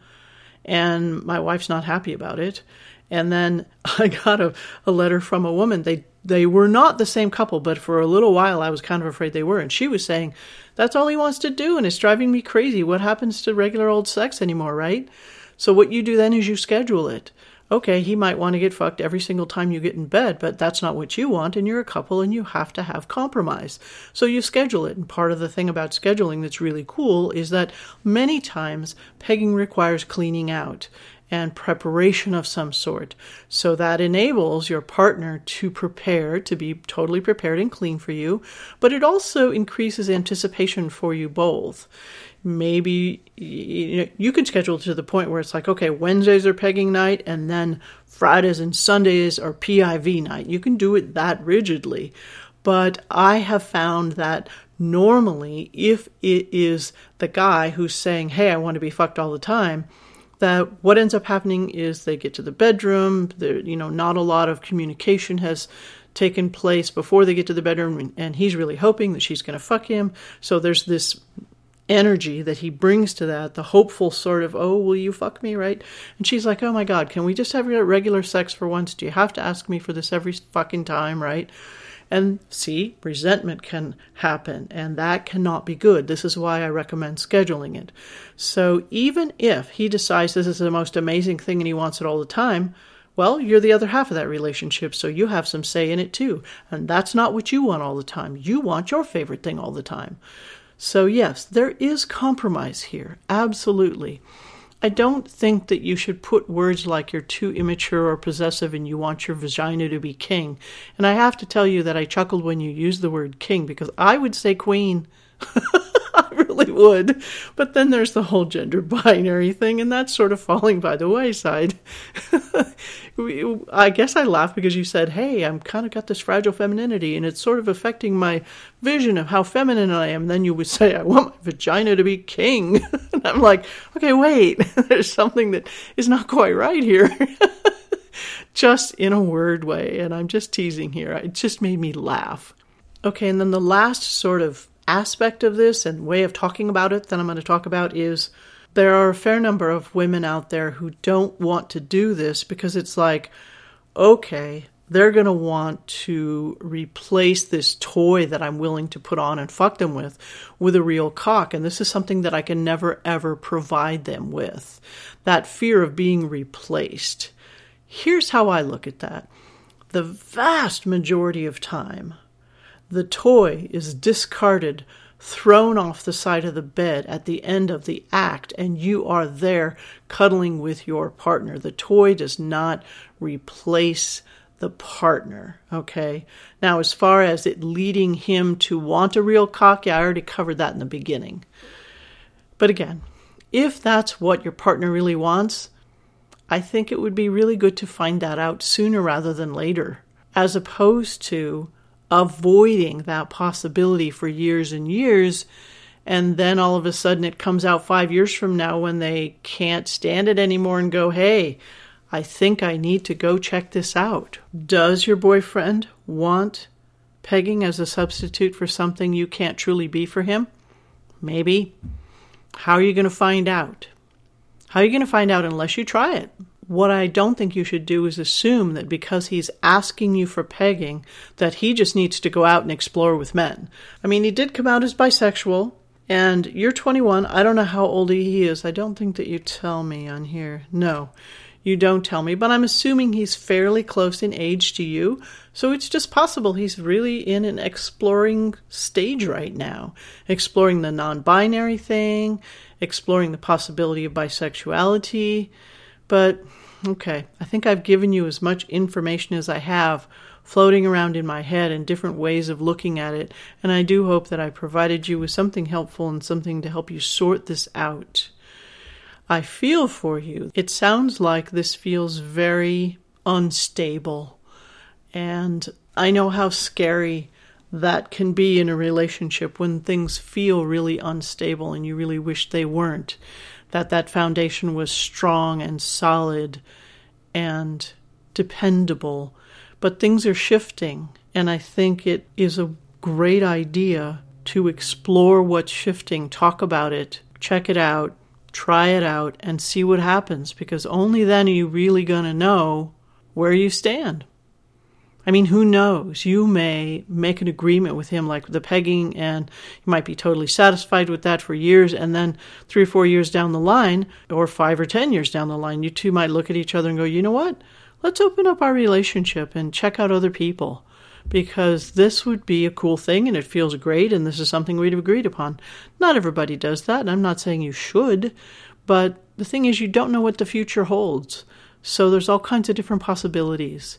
And my wife's not happy about it. And then I got a, a letter from a woman. They they were not the same couple, but for a little while I was kind of afraid they were. And she was saying, that's all he wants to do, and it's driving me crazy. What happens to regular old sex anymore, right? So what you do then is you schedule it. Okay, he might want to get fucked every single time you get in bed, but that's not what you want, and you're a couple, and you have to have compromise. So you schedule it, and part of the thing about scheduling that's really cool is that many times pegging requires cleaning out and preparation of some sort. So that enables your partner to prepare, to be totally prepared and clean for you, but it also increases anticipation for you both. Maybe you know, you can schedule to the point where it's like, okay, Wednesdays are pegging night, and then Fridays and Sundays are P I V night. You can do it that rigidly. But I have found that normally, if it is the guy who's saying, hey, I want to be fucked all the time, that what ends up happening is they get to the bedroom. There, you know, not a lot of communication has taken place before they get to the bedroom, and he's really hoping that she's going to fuck him. So there's this energy that he brings to that, the hopeful sort of, oh, will you fuck me, right? And she's like, oh my God, can we just have regular sex for once? Do you have to ask me for this every fucking time, right? And see, resentment can happen, and that cannot be good. This is why I recommend scheduling it. So even if he decides this is the most amazing thing and he wants it all the time, well, you're the other half of that relationship, so you have some say in it too. And that's not what you want all the time. You want your favorite thing all the time. So yes, there is compromise here. Absolutely. I don't think that you should put words like you're too immature or possessive and you want your vagina to be king. And I have to tell you that I chuckled when you used the word king, because I would say queen. I really would. But then there's the whole gender binary thing, and that's sort of falling by the wayside. I guess I laugh because you said, hey, I'm kind of got this fragile femininity, and it's sort of affecting my vision of how feminine I am. And then you would say, I want my vagina to be king. And I'm like, okay, wait, there's something that is not quite right here. Just in a word way, and I'm just teasing here. It just made me laugh. Okay, and then the last sort of aspect of this and way of talking about it that I'm going to talk about is there are a fair number of women out there who don't want to do this because it's like, okay, they're going to want to replace this toy that I'm willing to put on and fuck them with with a real cock. And this is something that I can never, ever provide them with. That fear of being replaced. Here's how I look at that. The vast majority of time, the toy is discarded, thrown off the side of the bed at the end of the act, and you are there cuddling with your partner. The toy does not replace the partner, okay? Now, as far as it leading him to want a real cock, yeah, I already covered that in the beginning. But again, if that's what your partner really wants, I think it would be really good to find that out sooner rather than later, as opposed to avoiding that possibility for years and years, and then all of a sudden it comes out five years from now when they can't stand it anymore and go, hey, I think I need to go check this out. Does your boyfriend want pegging as a substitute for something you can't truly be for him? Maybe. How are you going to find out? How are you going to find out unless you try it? What I don't think you should do is assume that because he's asking you for pegging, that he just needs to go out and explore with men. I mean, he did come out as bisexual, and you're twenty-one. I don't know how old he is. I don't think that you tell me on here. No, you don't tell me, but I'm assuming he's fairly close in age to you, so it's just possible he's really in an exploring stage right now, exploring the non-binary thing, exploring the possibility of bisexuality. But, okay, I think I've given you as much information as I have floating around in my head and different ways of looking at it, and I do hope that I provided you with something helpful and something to help you sort this out. I feel for you. It sounds like this feels very unstable, and I know how scary that can be in a relationship when things feel really unstable and you really wish they weren't. That that foundation was strong and solid and dependable. But things are shifting, and I think it is a great idea to explore what's shifting, talk about it, check it out, try it out, and see what happens, because only then are you really going to know where you stand. I mean, who knows? You may make an agreement with him like the pegging, and you might be totally satisfied with that for years, and then three or four years down the line, or five or ten years down the line, you two might look at each other and go, you know what? Let's open up our relationship and check out other people, because this would be a cool thing, and it feels great, and this is something we'd have agreed upon. Not everybody does that, and I'm not saying you should, but the thing is, you don't know what the future holds, so there's all kinds of different possibilities.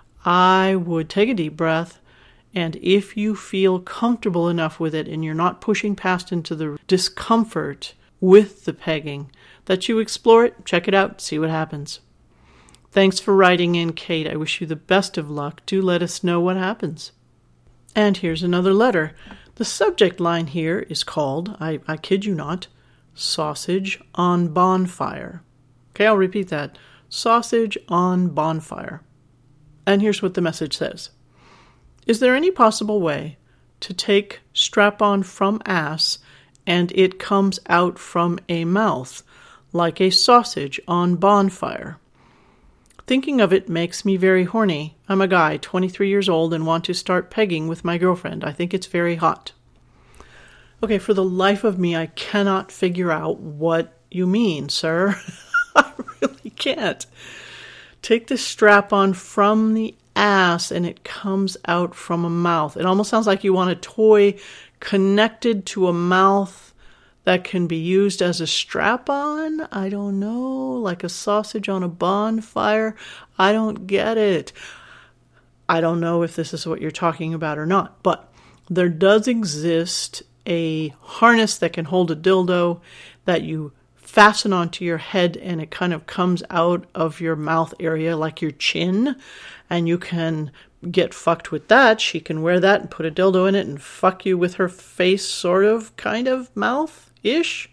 I would take a deep breath, and if you feel comfortable enough with it and you're not pushing past into the discomfort with the pegging, that you explore it, check it out, see what happens. Thanks for writing in, Kate. I wish you the best of luck. Do let us know what happens. And here's another letter. The subject line here is called, I, I kid you not, Sausage on Bonfire. Okay, I'll repeat that. Sausage on bonfire. And here's what the message says. Is there any possible way to take strap-on from ass and it comes out from a mouth, like a sausage on bonfire? Thinking of it makes me very horny. I'm a guy, twenty-three years old, and want to start pegging with my girlfriend. I think it's very hot. Okay, for the life of me, I cannot figure out what you mean, sir. I really can't. Take the strap-on from the ass and it comes out from a mouth. It almost sounds like you want a toy connected to a mouth that can be used as a strap-on. I don't know, like a sausage on a bonfire. I don't get it. I don't know if this is what you're talking about or not, but there does exist a harness that can hold a dildo that you fasten onto your head and it kind of comes out of your mouth area like your chin, and you can get fucked with that. She can wear that and put a dildo in it and fuck you with her face, sort of, kind of, mouth-ish.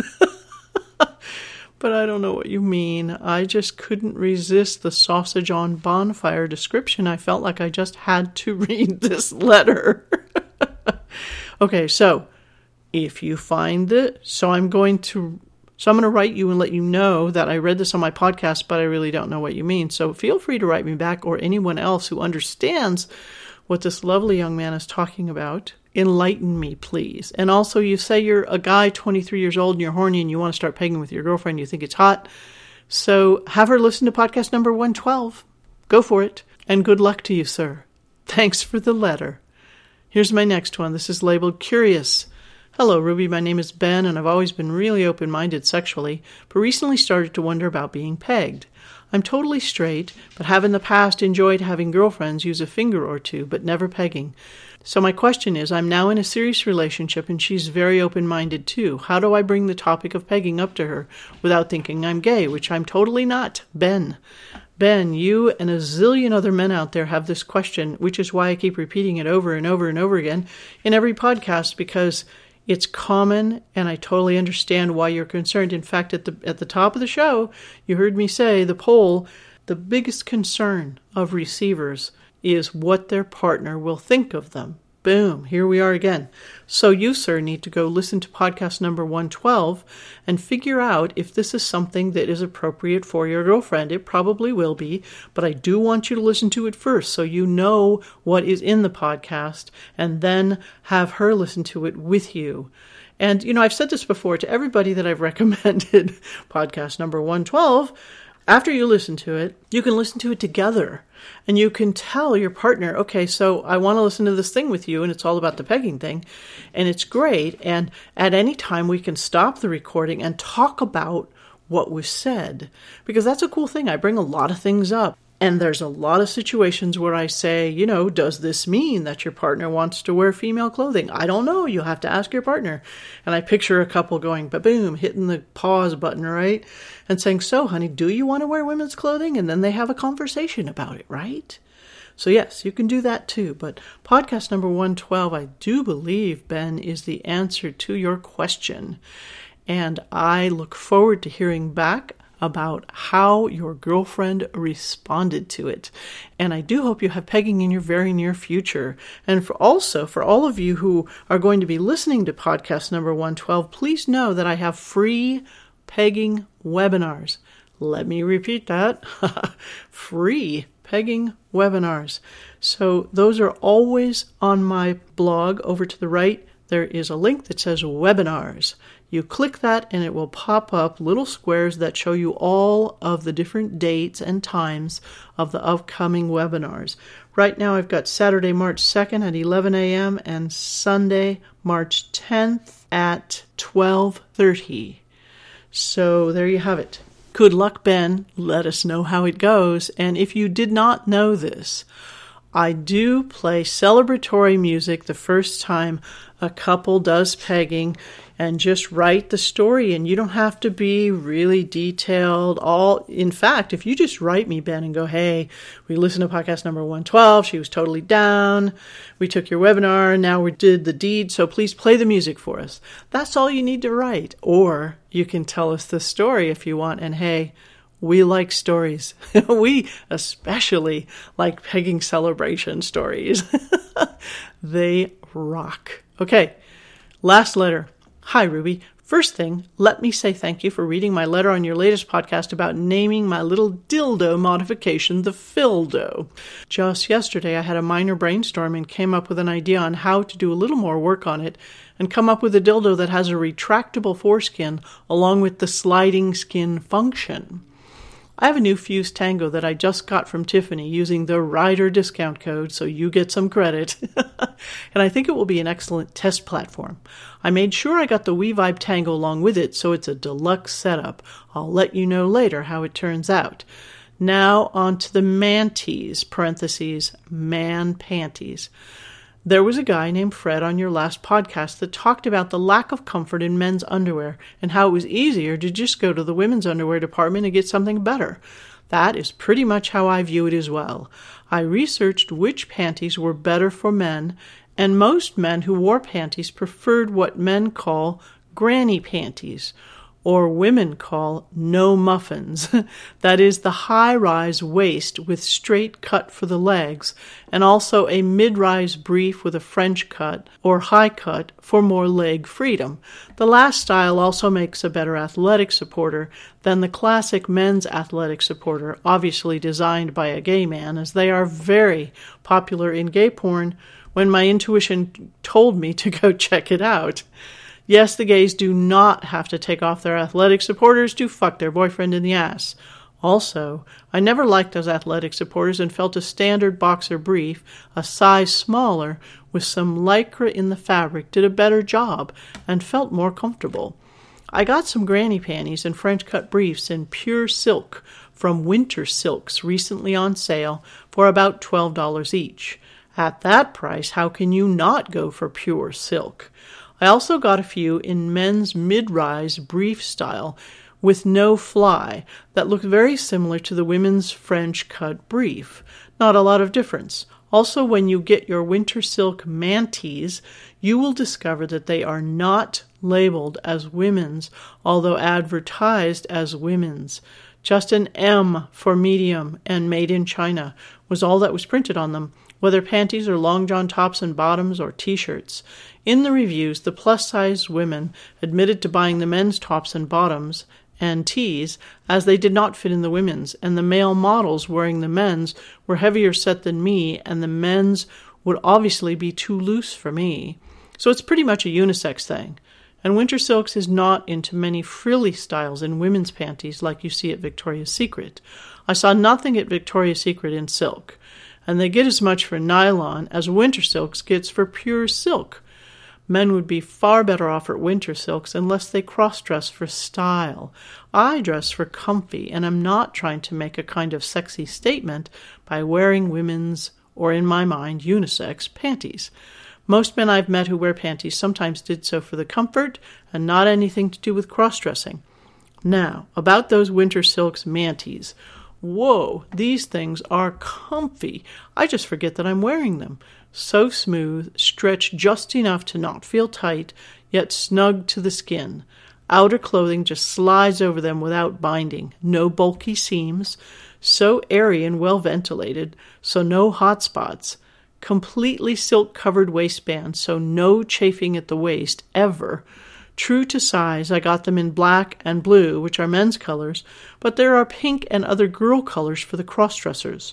But I don't know what you mean. I just couldn't resist the sausage on bonfire description. I felt like I just had to read this letter. Okay, so if you find it, so I'm going to, so I'm going to write you and let you know that I read this on my podcast, but I really don't know what you mean. So feel free to write me back, or anyone else who understands what this lovely young man is talking about. Enlighten me, please. And also, you say you're a guy, twenty-three years old, and you're horny and you want to start pegging with your girlfriend. You think it's hot. So have her listen to podcast number one twelve. Go for it. And good luck to you, sir. Thanks for the letter. Here's my next one. This is labeled Curious. Hello, Ruby. My name is Ben, and I've always been really open-minded sexually, but recently started to wonder about being pegged. I'm totally straight, but have in the past enjoyed having girlfriends use a finger or two, but never pegging. So my question is, I'm now in a serious relationship, and she's very open-minded too. How do I bring the topic of pegging up to her without thinking I'm gay, which I'm totally not? Ben. Ben, you and a zillion other men out there have this question, which is why I keep repeating it over and over and over again in every podcast, because it's common, and I totally understand why you're concerned. In fact, at the at the top of the show, you heard me say the poll, the biggest concern of receivers is what their partner will think of them. Boom, here we are again. So you, sir, need to go listen to podcast number one twelve and figure out if this is something that is appropriate for your girlfriend. It probably will be, but I do want you to listen to it first so you know what is in the podcast, and then have her listen to it with you. And, you know, I've said this before to everybody that I've recommended podcast number one twelve. After you listen to it, you can listen to it together, and you can tell your partner, okay, so I want to listen to this thing with you, and it's all about the pegging thing, and it's great, and at any time we can stop the recording and talk about what was said, because that's a cool thing. I bring a lot of things up, and there's a lot of situations where I say, you know, does this mean that your partner wants to wear female clothing? I don't know. You'll have to ask your partner. And I picture a couple going, ba-boom, hitting the pause button, right? And saying, so, honey, do you want to wear women's clothing? And then they have a conversation about it, right? So, yes, you can do that too. But podcast number one twelve, I do believe, Ben, is the answer to your question. And I look forward to hearing back about how your girlfriend responded to it. And I do hope you have pegging in your very near future. And for also, for all of you who are going to be listening to podcast number one twelve, please know that I have free pegging webinars. Let me repeat that. Free pegging webinars. So those are always on my blog. Over to the right, there is a link that says webinars. You click that and it will pop up little squares that show you all of the different dates and times of the upcoming webinars. Right now I've got Saturday, March second at eleven a.m. and Sunday, March tenth at twelve thirty. So there you have it. Good luck, Ben. Let us know how it goes. And if you did not know this, I do play celebratory music the first time a couple does pegging and just write the story. And you don't have to be really detailed. All in fact, if you just write me, Ben, and go, hey, we listened to podcast number one twelve. She was totally down. We took your webinar and now we did the deed. So please play the music for us. That's all you need to write. Or you can tell us the story if you want. And hey, we like stories. We especially like pegging celebration stories. They rock. Okay, last letter. Hi, Ruby. First thing, let me say thank you for reading my letter on your latest podcast about naming my little dildo modification the Fildo. Just yesterday, I had a minor brainstorm and came up with an idea on how to do a little more work on it and come up with a dildo that has a retractable foreskin along with the sliding skin function. I have a new Fuse Tango that I just got from Tiffany using the Rider discount code, so you get some credit. And I think it will be an excellent test platform. I made sure I got the WeVibe Tango along with it, so it's a deluxe setup. I'll let you know later how it turns out. Now on to the manties, parentheses, man panties. There was a guy named Fred on your last podcast that talked about the lack of comfort in men's underwear and how it was easier to just go to the women's underwear department and get something better. That is pretty much how I view it as well. I researched which panties were better for men, and most men who wore panties preferred what men call granny panties, or women call no muffins. That is the high-rise waist with straight cut for the legs, and also a mid-rise brief with a French cut or high cut for more leg freedom. The last style also makes a better athletic supporter than the classic men's athletic supporter, obviously designed by a gay man, as they are very popular in gay porn when my intuition told me to go check it out. Yes, the gays do not have to take off their athletic supporters to fuck their boyfriend in the ass. Also, I never liked those athletic supporters and felt a standard boxer brief, a size smaller, with some lycra in the fabric, did a better job and felt more comfortable. I got some granny panties and French cut briefs in pure silk from Winter Silks recently on sale for about twelve dollars each. At that price, how can you not go for pure silk? I also got a few in men's mid-rise brief style with no fly that looked very similar to the women's French cut brief. Not a lot of difference. Also, when you get your winter silk manties, you will discover that they are not labeled as women's, although advertised as women's. Just an M for medium and made in China was all that was printed on them, whether panties or long john tops and bottoms or t-shirts. In the reviews, the plus-sized women admitted to buying the men's tops and bottoms and tees as they did not fit in the women's, and the male models wearing the men's were heavier set than me, and the men's would obviously be too loose for me. So it's pretty much a unisex thing. And Winter Silks is not into many frilly styles in women's panties like you see at Victoria's Secret. I saw nothing at Victoria's Secret in silk, and they get as much for nylon as Winter Silks gets for pure silk. Men would be far better off at Winter Silks unless they cross-dress for style. I dress for comfy, and am not trying to make a kind of sexy statement by wearing women's, or in my mind, unisex, panties. Most men I've met who wear panties sometimes did so for the comfort and not anything to do with cross-dressing. Now, about those Winter Silks manties. Whoa, these things are comfy. I just forget that I'm wearing them. So smooth, stretched just enough to not feel tight, yet snug to the skin. Outer clothing just slides over them without binding. No bulky seams. So airy and well ventilated, so no hot spots. Completely silk-covered waistband, so no chafing at the waist, ever. True to size, I got them in black and blue, which are men's colors, but there are pink and other girl colors for the cross-dressers.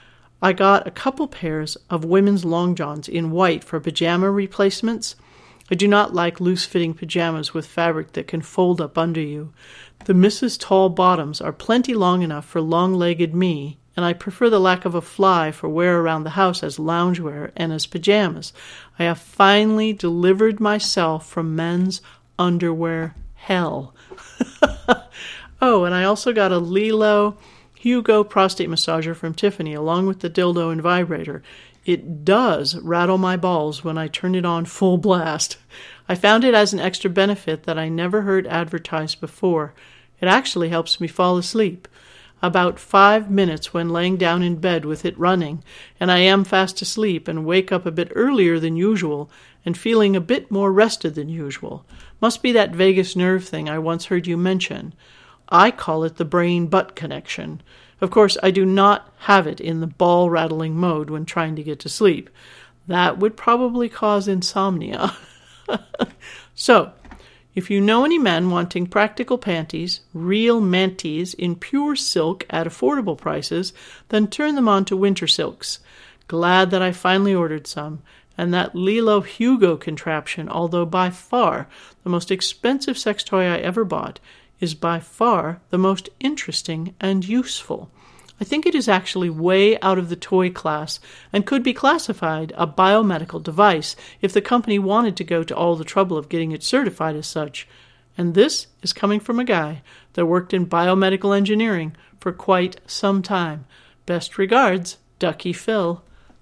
I got a couple pairs of women's long johns in white for pajama replacements. I do not like loose-fitting pajamas with fabric that can fold up under you. The Missus Tall bottoms are plenty long enough for long-legged me, and I prefer the lack of a fly for wear around the house as loungewear and as pajamas. I have finally delivered myself from men's underwear hell. Oh, and I also got a Lilo Hugo prostate massager from Tiffany, along with the dildo and vibrator. It does rattle my balls when I turn it on full blast. I found it as an extra benefit that I never heard advertised before. It actually helps me fall asleep. About five minutes when laying down in bed with it running, and I am fast asleep and wake up a bit earlier than usual and feeling a bit more rested than usual. Must be that vagus nerve thing I once heard you mention. I call it the brain-butt connection. Of course, I do not have it in the ball-rattling mode when trying to get to sleep. That would probably cause insomnia. So, if you know any men wanting practical panties, real manties in pure silk at affordable prices, then turn them on to Winter Silks. Glad that I finally ordered some. And that Lilo Hugo contraption, although by far the most expensive sex toy I ever bought, is by far the most interesting and useful. I think it is actually way out of the toy class and could be classified a biomedical device if the company wanted to go to all the trouble of getting it certified as such. And this is coming from a guy that worked in biomedical engineering for quite some time. Best regards, Ducky Phil.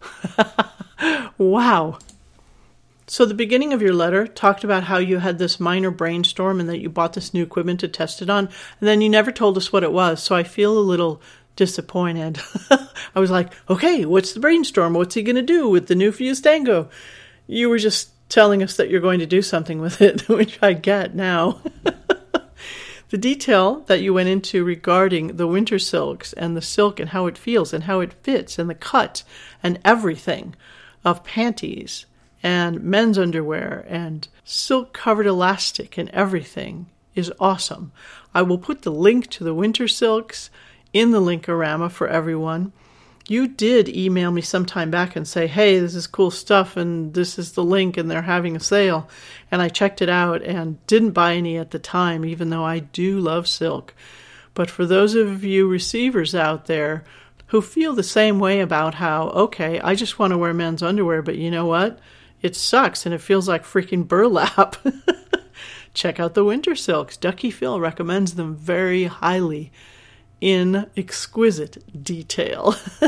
Wow. So the beginning of your letter talked about how you had this minor brainstorm and that you bought this new equipment to test it on, and then you never told us what it was, so I feel a little disappointed. I was like, okay, what's the brainstorm? What's he going to do with the new Fuse Tango? You were just telling us that you're going to do something with it, which I get now. The detail that you went into regarding the winter silks and the silk and how it feels and how it fits and the cut and everything of panties and men's underwear and silk-covered elastic and everything is awesome. I will put the link to the winter silks in the Linkorama for everyone. You did email me some time back and say, hey, this is cool stuff and this is the link and they're having a sale. And I checked it out and didn't buy any at the time, even though I do love silk. But for those of you receivers out there who feel the same way about how, okay, I just want to wear men's underwear, but you know what? It sucks and it feels like freaking burlap. Check out the winter silks. Ducky Phil recommends them very highly in exquisite detail.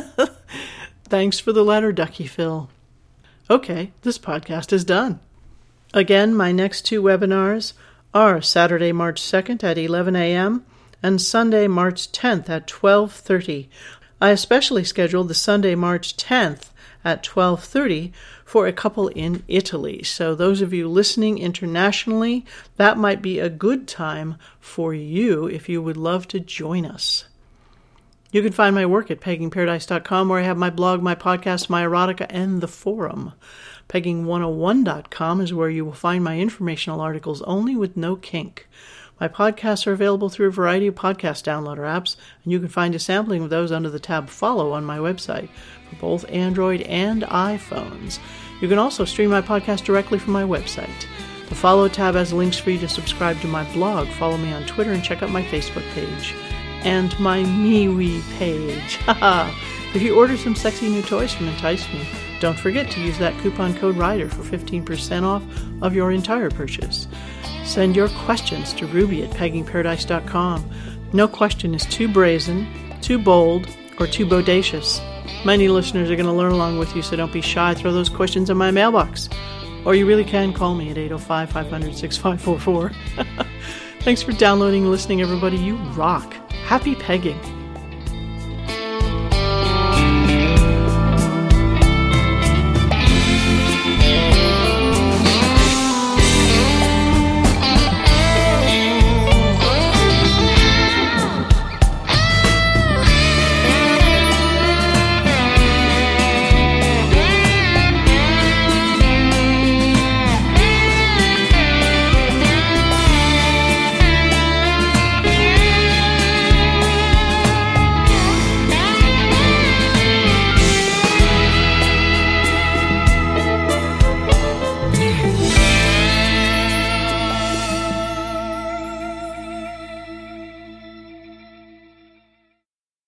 Thanks for the letter, Ducky Phil. Okay, this podcast is done. Again, my next two webinars are Saturday, March second at eleven a.m. and Sunday, March tenth at twelve thirty. I especially scheduled the Sunday, March tenth at twelve thirty for a couple in Italy. So those of you listening internationally, that might be a good time for you if you would love to join us. You can find my work at pegging paradise dot com, where I have my blog, my podcast, my erotica, and the forum. pegging one oh one dot com is where you will find my informational articles only with no kink. My podcasts are available through a variety of podcast downloader apps, and you can find a sampling of those under the tab Follow on my website for both Android and iPhones. You can also stream my podcast directly from my website. The Follow tab has links for you to subscribe to my blog, follow me on Twitter, and check out my Facebook page. And my MeWe page. Haha! If you order some sexy new toys from Entice Me, don't forget to use that coupon code RIDER for fifteen percent off of your entire purchase. Send your questions to Ruby at pegging paradise dot com. No question is too brazen, too bold, or too bodacious. Many listeners are going to learn along with you, so don't be shy. Throw those questions in my mailbox. Or you really can call me at eight oh five, five hundred, six five four four. Thanks for downloading and listening, everybody. You rock. Happy pegging.